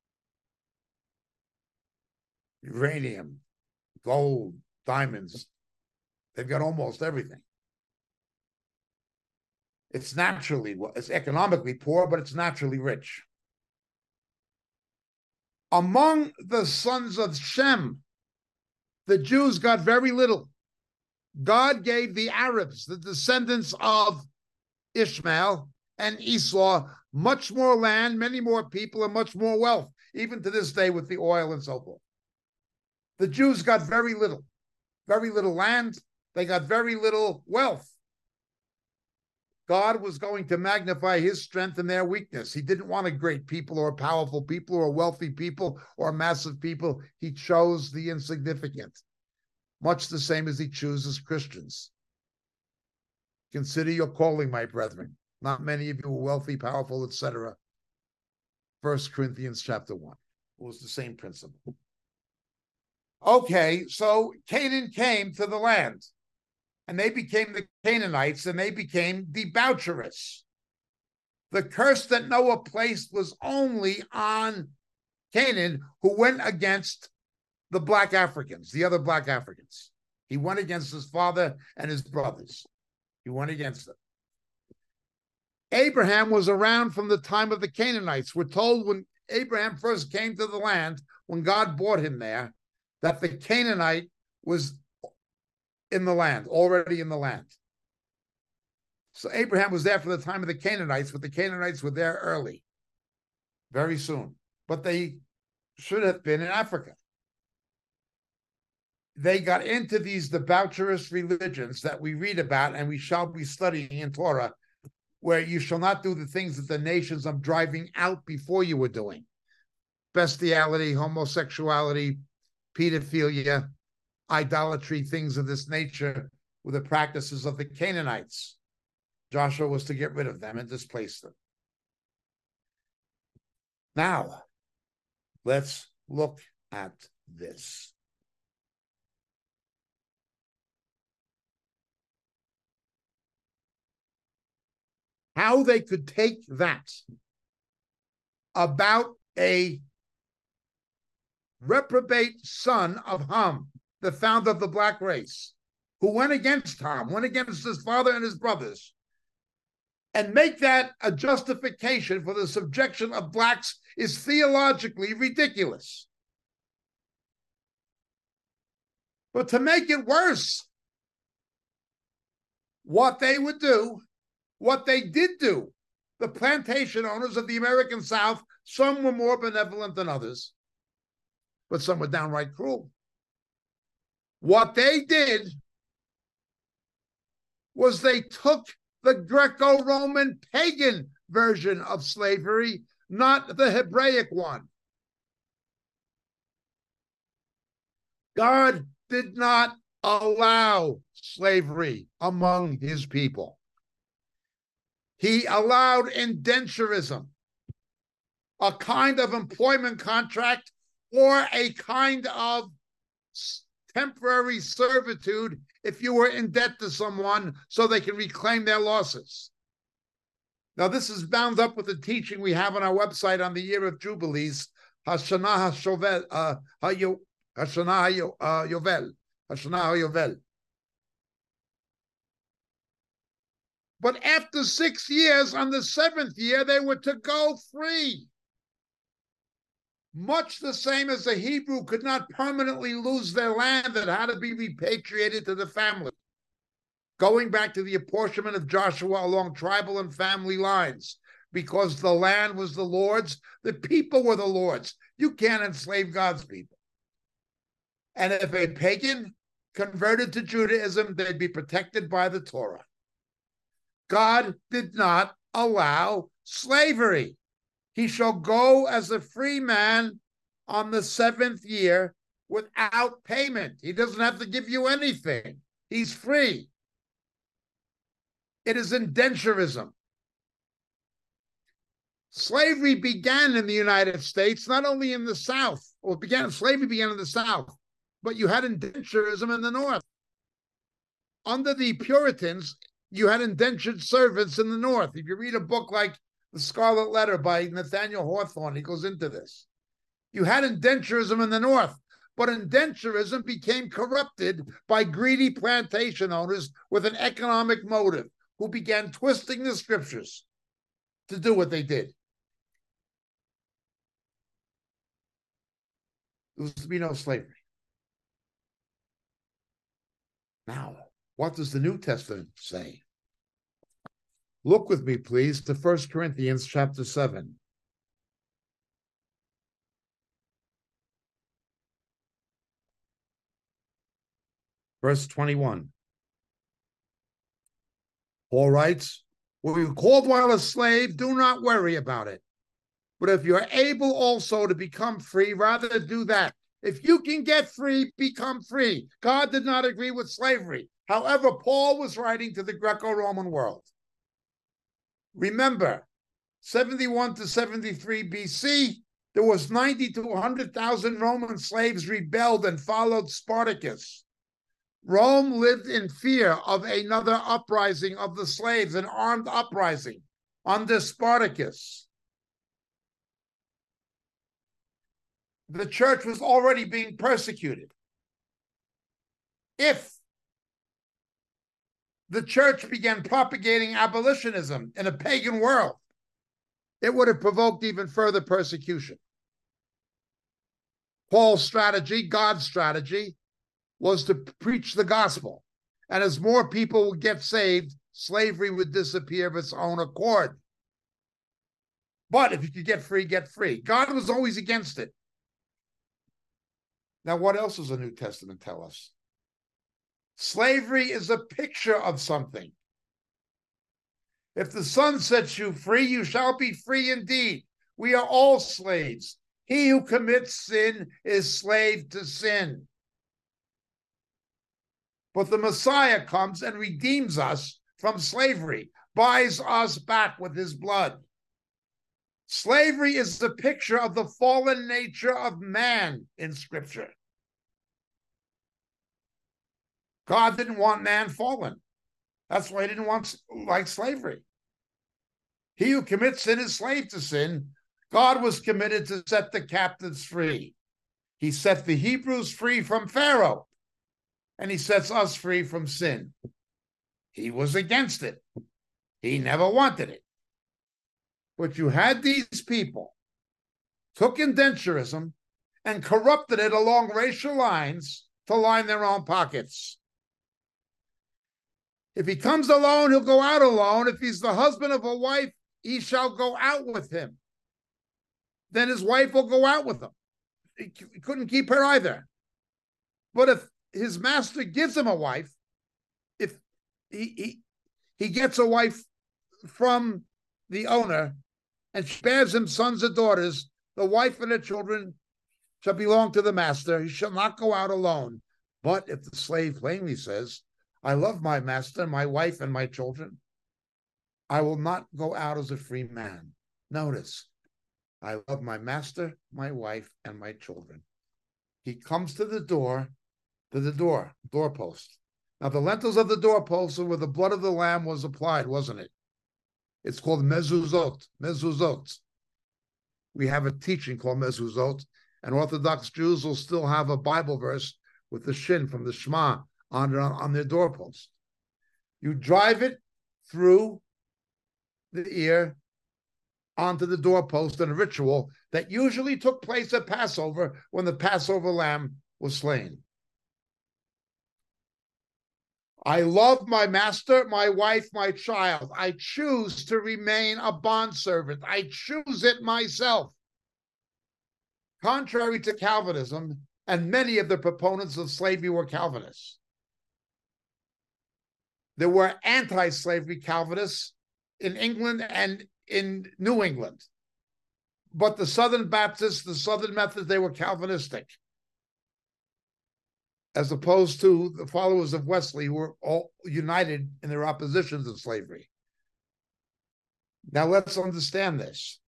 Uranium, gold, diamonds. They've got almost everything. It's economically poor, but it's naturally rich. Among the sons of Shem, the Jews got very little. God gave the Arabs, the descendants of Ishmael and Esau, much more land, many more people, and much more wealth, even to this day with the oil and so forth. The Jews got very little land. They got very little wealth. God was going to magnify his strength and their weakness. He didn't want a great people or powerful people or wealthy people or massive people. He chose the insignificant, much the same as he chooses Christians. Consider your calling, my brethren. Not many of you are wealthy, powerful, etc. 1 Corinthians chapter 1. It was the same principle. Okay, so Canaan came to the land, and they became the Canaanites, and they became debaucherous. The curse that Noah placed was only on Canaan, who went against the Black Africans, the other Black Africans. He went against his father and his brothers. He went against them. Abraham was around from the time of the Canaanites. We're told when Abraham first came to the land, when God brought him there, that the Canaanite was in the land, already in the land. So Abraham was there for the time of the Canaanites, but the Canaanites were there early, very soon. But they should have been in Africa. They got into these debaucherous religions that we read about and we shall be studying in Torah, where you shall not do the things that the nations I'm driving out before you were doing. Bestiality, homosexuality, pedophilia, idolatry, things of this nature were the practices of the Canaanites. Joshua was to get rid of them and displace them. Now, let's look at this. How they could take that about a reprobate son of Ham, the founder of the black race, who went against Ham, went against his father and his brothers, and make that a justification for the subjection of blacks is theologically ridiculous. But to make it worse, what they would do, what they did do, the plantation owners of the American South, some were more benevolent than others, but some were downright cruel. What they did was they took the Greco-Roman pagan version of slavery, not the Hebraic one. God did not allow slavery among his people. He allowed indenturism, a kind of employment contract or a kind of temporary servitude if you were in debt to someone so they can reclaim their losses. Now, this is bound up with the teaching we have on our website on the year of Jubilees, Hashanah HaYovel. But after 6 years, on the 7th year, they were to go free. Much the same as a Hebrew could not permanently lose their land that had to be repatriated to the family. Going back to the apportionment of Joshua along tribal and family lines, because the land was the Lord's, the people were the Lord's. You can't enslave God's people. And if a pagan converted to Judaism, they'd be protected by the Torah. God did not allow slavery. He shall go as a free man on the 7th year without payment. He doesn't have to give you anything. He's free. It is indenturism. Slavery began in the United States, not only in the South. Slavery began in the South, but you had indenturism in the North. Under the Puritans, you had indentured servants in the North. If you read a book like The Scarlet Letter by Nathaniel Hawthorne, he goes into this. You had indenturism in the North, but indenturism became corrupted by greedy plantation owners with an economic motive who began twisting the scriptures to do what they did. There was to be no slavery. Now, what does the New Testament say? Look with me, please, to 1 Corinthians chapter 7. Verse 21. Paul writes, "Were you called while a slave? Do not worry about it. But if you're able also to become free, rather do that. If you can get free, become free." God did not agree with slavery. However, Paul was writing to the Greco-Roman world. Remember, 71 to 73 BC, there was 90 to 100,000 Roman slaves rebelled and followed Spartacus. Rome lived in fear of another uprising of the slaves, an armed uprising under Spartacus. The church was already being persecuted. If the church began propagating abolitionism in a pagan world, it would have provoked even further persecution. Paul's strategy, God's strategy, was to preach the gospel. And as more people would get saved, slavery would disappear of its own accord. But if you could get free, get free. God was always against it. Now, what else does the New Testament tell us? Slavery is a picture of something. If the Son sets you free, you shall be free indeed. We are all slaves. He who commits sin is slave to sin. But the Messiah comes and redeems us from slavery, buys us back with his blood. Slavery is the picture of the fallen nature of man in Scripture. God didn't want man fallen. That's why he didn't want slavery. He who commits sin is slave to sin. God was committed to set the captives free. He set the Hebrews free from Pharaoh, and he sets us free from sin. He was against it. He never wanted it. But you had these people, took indenturism and corrupted it along racial lines to line their own pockets. If he comes alone, he'll go out alone. If he's the husband of a wife, he shall go out with him. Then his wife will go out with him. He couldn't keep her either. But if his master gives him a wife, if he gets a wife from the owner and she bears him sons or daughters, the wife and her children shall belong to the master. He shall not go out alone. But if the slave plainly says, I love my master, my wife, and my children, I will not go out as a free man. Notice, I love my master, my wife, and my children. He comes to the doorpost. Now, the lentils of the doorpost are where the blood of the lamb was applied, wasn't it? It's called mezuzot. Mezuzot. We have a teaching called mezuzot, and Orthodox Jews will still have a Bible verse with the shin from the Shema on their doorpost. You drive it through the ear onto the doorpost in a ritual that usually took place at Passover when the Passover lamb was slain. I love my master, my wife, my child. I choose to remain a bondservant. I choose it myself. Contrary to Calvinism, and many of the proponents of slavery were Calvinists. There were anti-slavery Calvinists in England and in New England. But the Southern Baptists, the Southern Methodists, they were Calvinistic, as opposed to the followers of Wesley, who were all united in their opposition to slavery. Now let's understand this.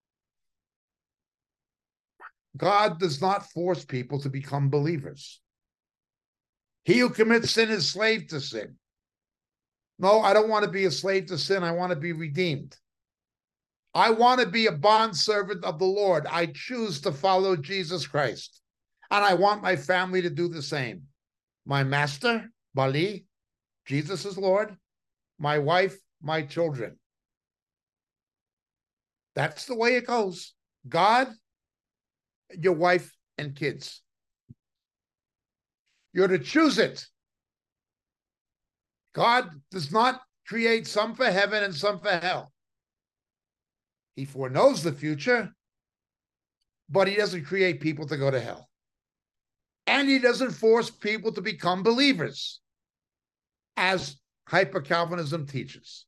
God does not force people to become believers. He who commits sin is slave to sin. No, I don't want to be a slave to sin. I want to be redeemed. I want to be a bondservant of the Lord. I choose to follow Jesus Christ. And I want my family to do the same. My master, Bali, Jesus is Lord. My wife, my children. That's the way it goes. God, your wife, and kids. You're to choose it. God does not create some for heaven and some for hell. He foreknows the future, but he doesn't create people to go to hell. And he doesn't force people to become believers, as hyper-Calvinism teaches.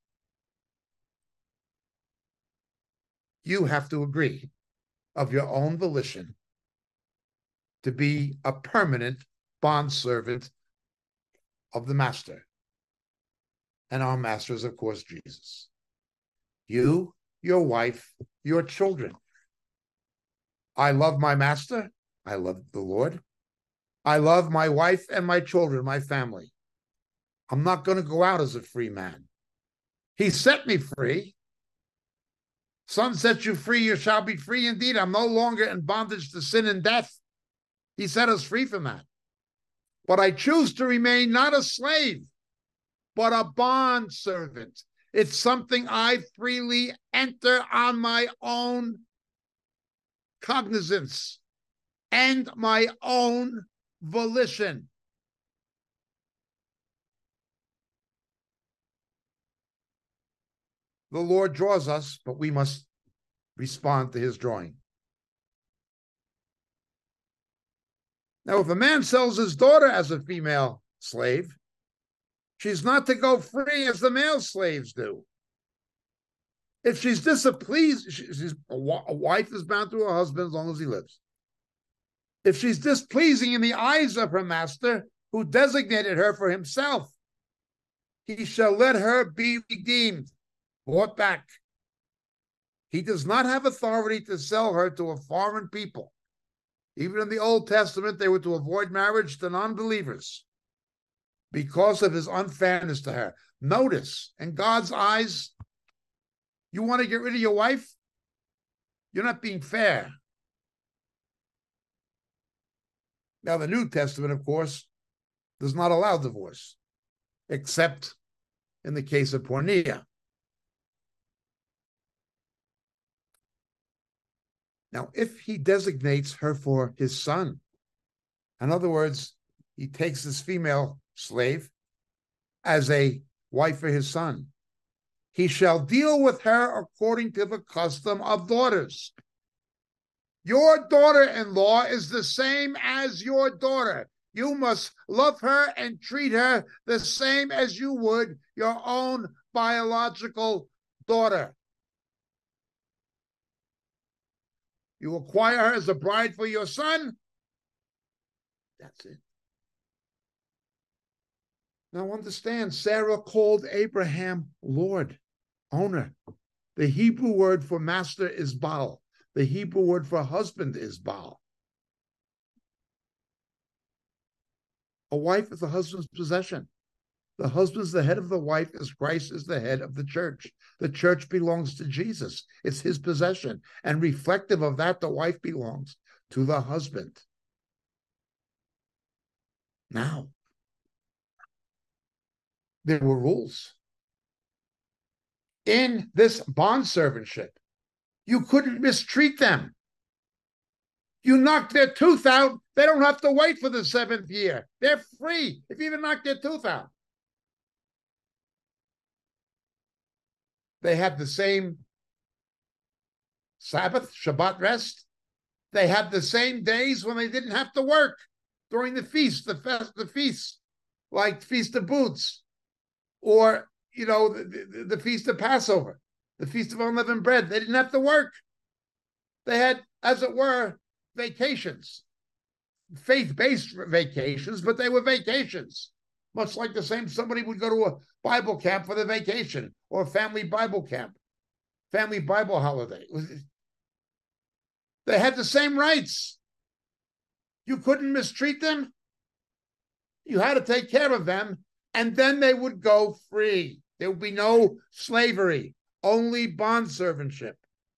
You have to agree of your own volition to be a permanent bondservant of the master. And our master is, of course, Jesus. You, your wife, your children. I love my master. I love the Lord. I love my wife and my children, my family. I'm not going to go out as a free man. He set me free. Son sets you free, you shall be free indeed. I'm no longer in bondage to sin and death. He set us free from that. But I choose to remain not a slave, but a bondservant. It's something I freely enter on my own cognizance and my own volition. The Lord draws us, but we must respond to his drawing. Now, if a man sells his daughter as a female slave, she's not to go free as the male slaves do. If she's displeased, a wife is bound to her husband as long as he lives. If she's displeasing in the eyes of her master, who designated her for himself, he shall let her be redeemed, bought back. He does not have authority to sell her to a foreign people. Even in the Old Testament, they were to avoid marriage to non-believers because of his unfairness to her. Notice, in God's eyes, you want to get rid of your wife? You're not being fair. Now, the New Testament, of course, does not allow divorce, except in the case of porneia. Now, if he designates her for his son, in other words, he takes this female slave as a wife for his son, he shall deal with her according to the custom of daughters. Your daughter-in-law is the same as your daughter. You must love her and treat her the same as you would your own biological daughter. You acquire her as a bride for your son. That's it. Now understand, Sarah called Abraham Lord, owner. The Hebrew word for master is Baal. The Hebrew word for husband is Baal. A wife is a husband's possession. The husband's the head of the wife as Christ is the head of the church. The church belongs to Jesus. It's his possession. And reflective of that, the wife belongs to the husband. Now, there were rules. In this bondservantship, you couldn't mistreat them. You knock their tooth out, they don't have to wait for the 7th year. They're free if you even knock their tooth out. They had the same Sabbath, Shabbat rest. They had the same days when they didn't have to work during the feast, the feasts, like Feast of Booths, or, the Feast of Passover, the Feast of Unleavened Bread. They didn't have to work. They had, as it were, vacations, faith-based vacations, but they were vacations. Much like the same somebody would go to a Bible camp for the vacation or a family Bible camp, family Bible holiday. They had the same rights. You couldn't mistreat them. You had to take care of them, and then they would go free. There would be no slavery, only bondservantship.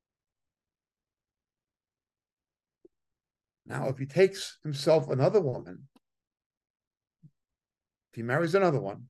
Now, if he takes himself another woman, if he marries another one,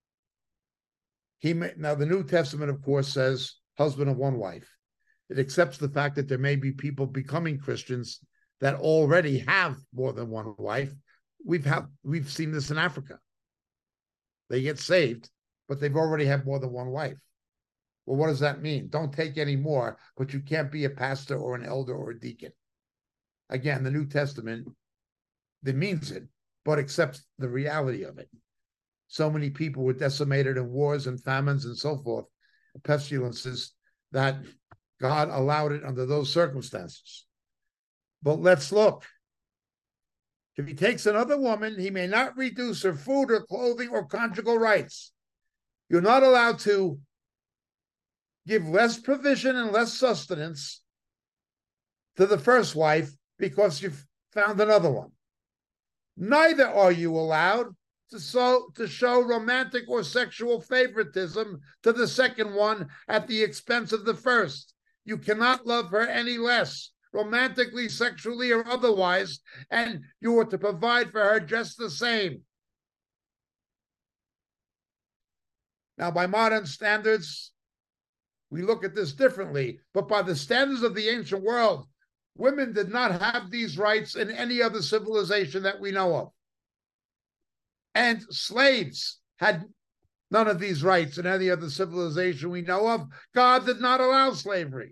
now the New Testament, of course, says husband of one wife. It accepts the fact that there may be people becoming Christians that already have more than one wife. We've seen this in Africa. They get saved, but they've already had more than one wife. Well, what does that mean? Don't take any more, but you can't be a pastor or an elder or a deacon. Again, the New Testament, that means it, but accepts the reality of it. So many people were decimated in wars and famines and so forth, pestilences, that God allowed it under those circumstances. But let's look. If he takes another woman, he may not reduce her food or clothing or conjugal rights. You're not allowed to give less provision and less sustenance to the first wife because you've found another one. Neither are you allowed to show romantic or sexual favoritism to the second one at the expense of the first. You cannot love her any less, romantically, sexually, or otherwise, and you are to provide for her just the same. Now, by modern standards, we look at this differently, but by the standards of the ancient world, women did not have these rights in any other civilization that we know of. And slaves had none of these rights in any other civilization we know of. God did not allow slavery.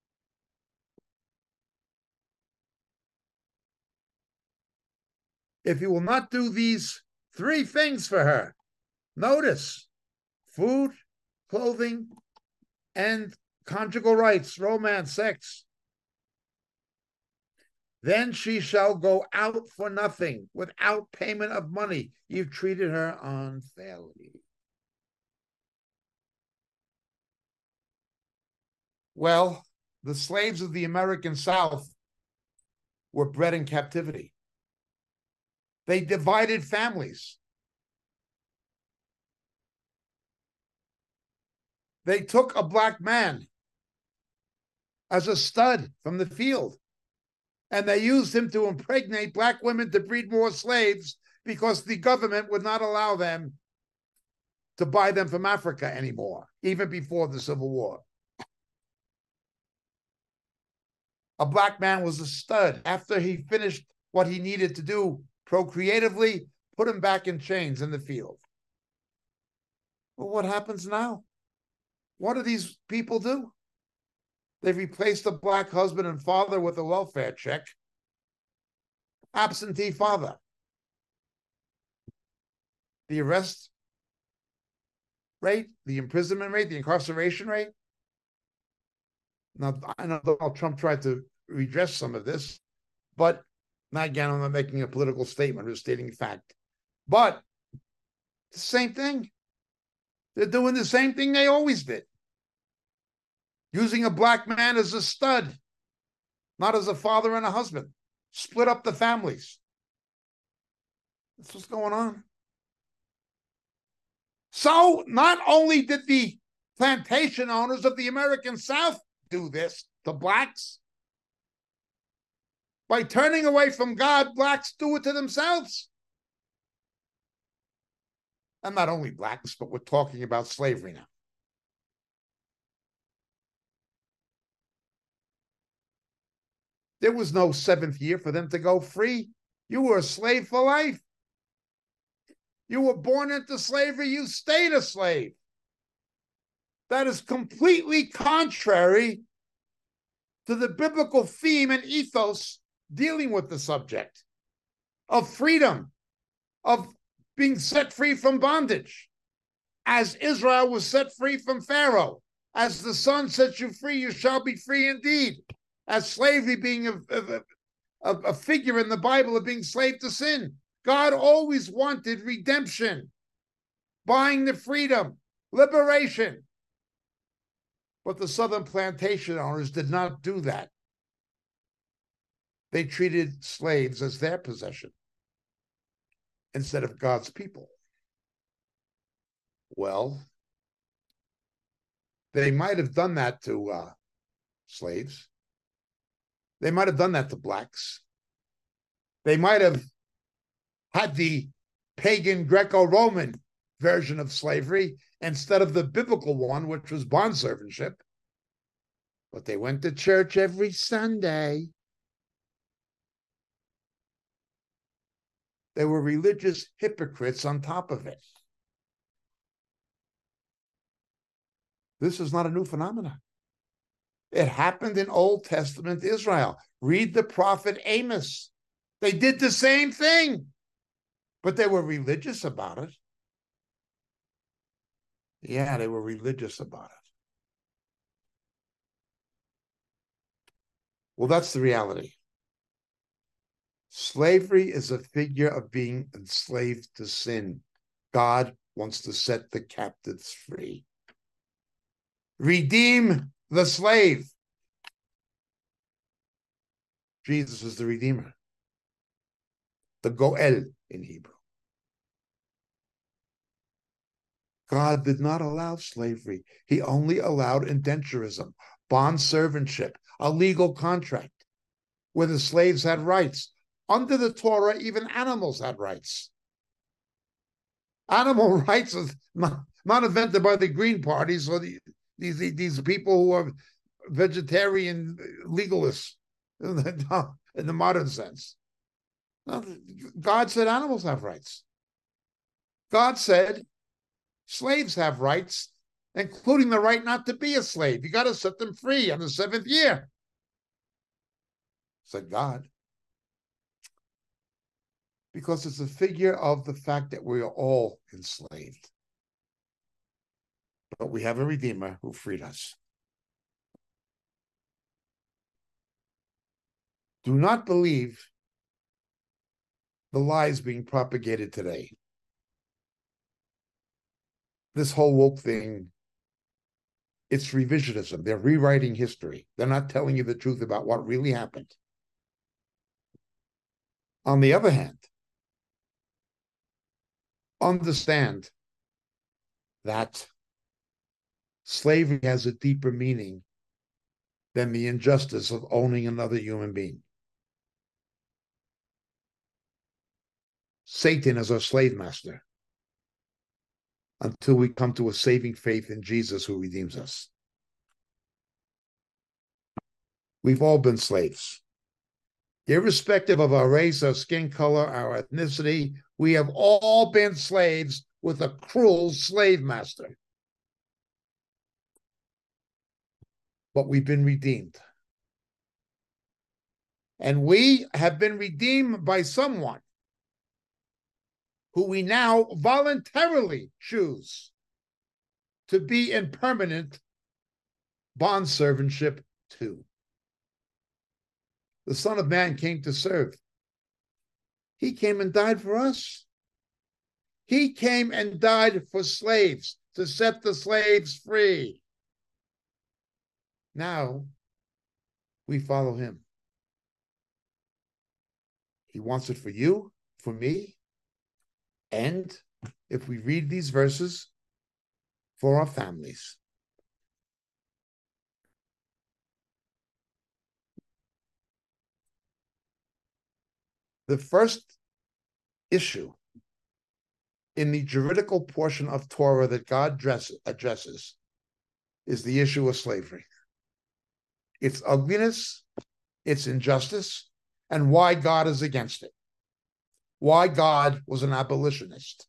If you will not do these three things for her, notice food, clothing, and conjugal rights, romance, sex, then she shall go out for nothing without payment of money. You've treated her unfairly. Well, the slaves of the American South were bred in captivity. They divided families. They took a black man as a stud from the field, and they used him to impregnate black women to breed more slaves because the government would not allow them to buy them from Africa anymore, even before the Civil War. A black man was a stud. After he finished what he needed to do procreatively, put him back in chains in the field. Well, what happens now? What do these people do? They've replaced the black husband and father with a welfare check. Absentee father. The arrest rate, the imprisonment rate, the incarceration rate. Now, I know Donald Trump tried to redress some of this, but not again, I'm not making a political statement, I'm just stating fact. But the same thing. They're doing the same thing they always did. Using a black man as a stud, not as a father and a husband. Split up the families. That's what's going on. So not only did the plantation owners of the American South do this to blacks, by turning away from God, blacks do it to themselves. And not only blacks, but we're talking about slavery now. There was no 7th year for them to go free. You were a slave for life. You were born into slavery. You stayed a slave. That is completely contrary to the biblical theme and ethos dealing with the subject of freedom, of being set free from bondage. As Israel was set free from Pharaoh, as the Son sets you free, you shall be free indeed. As slavery being a figure in the Bible of being slave to sin. God always wanted redemption, buying the freedom, liberation. But the Southern plantation owners did not do that. They treated slaves as their possession instead of God's people. Well, they might have done that to slaves. They might have done that to blacks. They might have had the pagan Greco-Roman version of slavery instead of the biblical one, which was bondservantship. But they went to church every Sunday. They were religious hypocrites on top of it. This is not a new phenomenon. It happened in Old Testament Israel. Read the prophet Amos. They did the same thing, but they were religious about it. Yeah, they were religious about it. Well, that's the reality. Slavery is a figure of being enslaved to sin. God wants to set the captives free. Redeem the slave. Jesus is the Redeemer. The Goel in Hebrew. God did not allow slavery. He only allowed indenturism, bond servantship, a legal contract where the slaves had rights. Under the Torah, even animals had rights. Animal rights is not invented by the Green parties or these people who are vegetarian legalists in the modern sense. No, God said animals have rights. God said slaves have rights, including the right not to be a slave. You got to set them free on the 7th year, said God. Because it's a figure of the fact that we are all enslaved. But we have a Redeemer who freed us. Do not believe the lies being propagated today. This whole woke thing, it's revisionism. They're rewriting history. They're not telling you the truth about what really happened. On the other hand, understand that slavery has a deeper meaning than the injustice of owning another human being. Satan is our slave master until we come to a saving faith in Jesus who redeems us. We've all been slaves. Irrespective of our race, our skin color, our ethnicity, we have all been slaves with a cruel slave master. But we've been redeemed. And we have been redeemed by someone who we now voluntarily choose to be in permanent bondservantship to. The Son of Man came to serve. He came and died for us. He came and died for slaves, to set the slaves free. Now, we follow him. He wants it for you, for me, and if we read these verses, for our families. The first issue in the juridical portion of Torah that God addresses is the issue of slavery. Its ugliness, its injustice, and why God is against it. Why God was an abolitionist.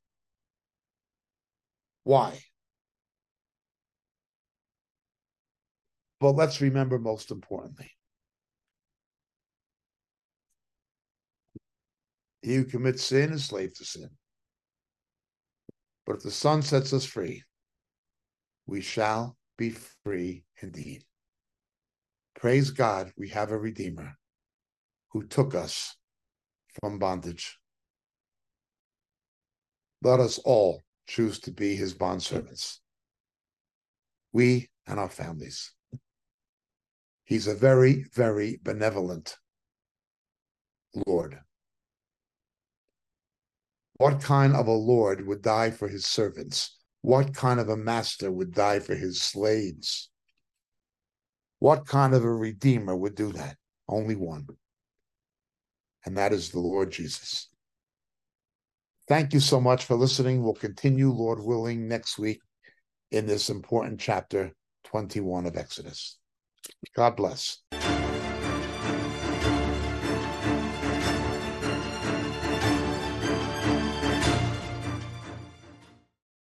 Why? But let's remember most importantly, he who commits sin is slave to sin. But if the Son sets us free, we shall be free indeed. Praise God, we have a Redeemer who took us from bondage. Let us all choose to be his bondservants, we and our families. He's a very, very benevolent Lord. What kind of a Lord would die for his servants? What kind of a master would die for his slaves? What kind of a Redeemer would do that? Only one. And that is the Lord Jesus. Thank you so much for listening. We'll continue, Lord willing, next week in this important chapter 21 of Exodus. God bless.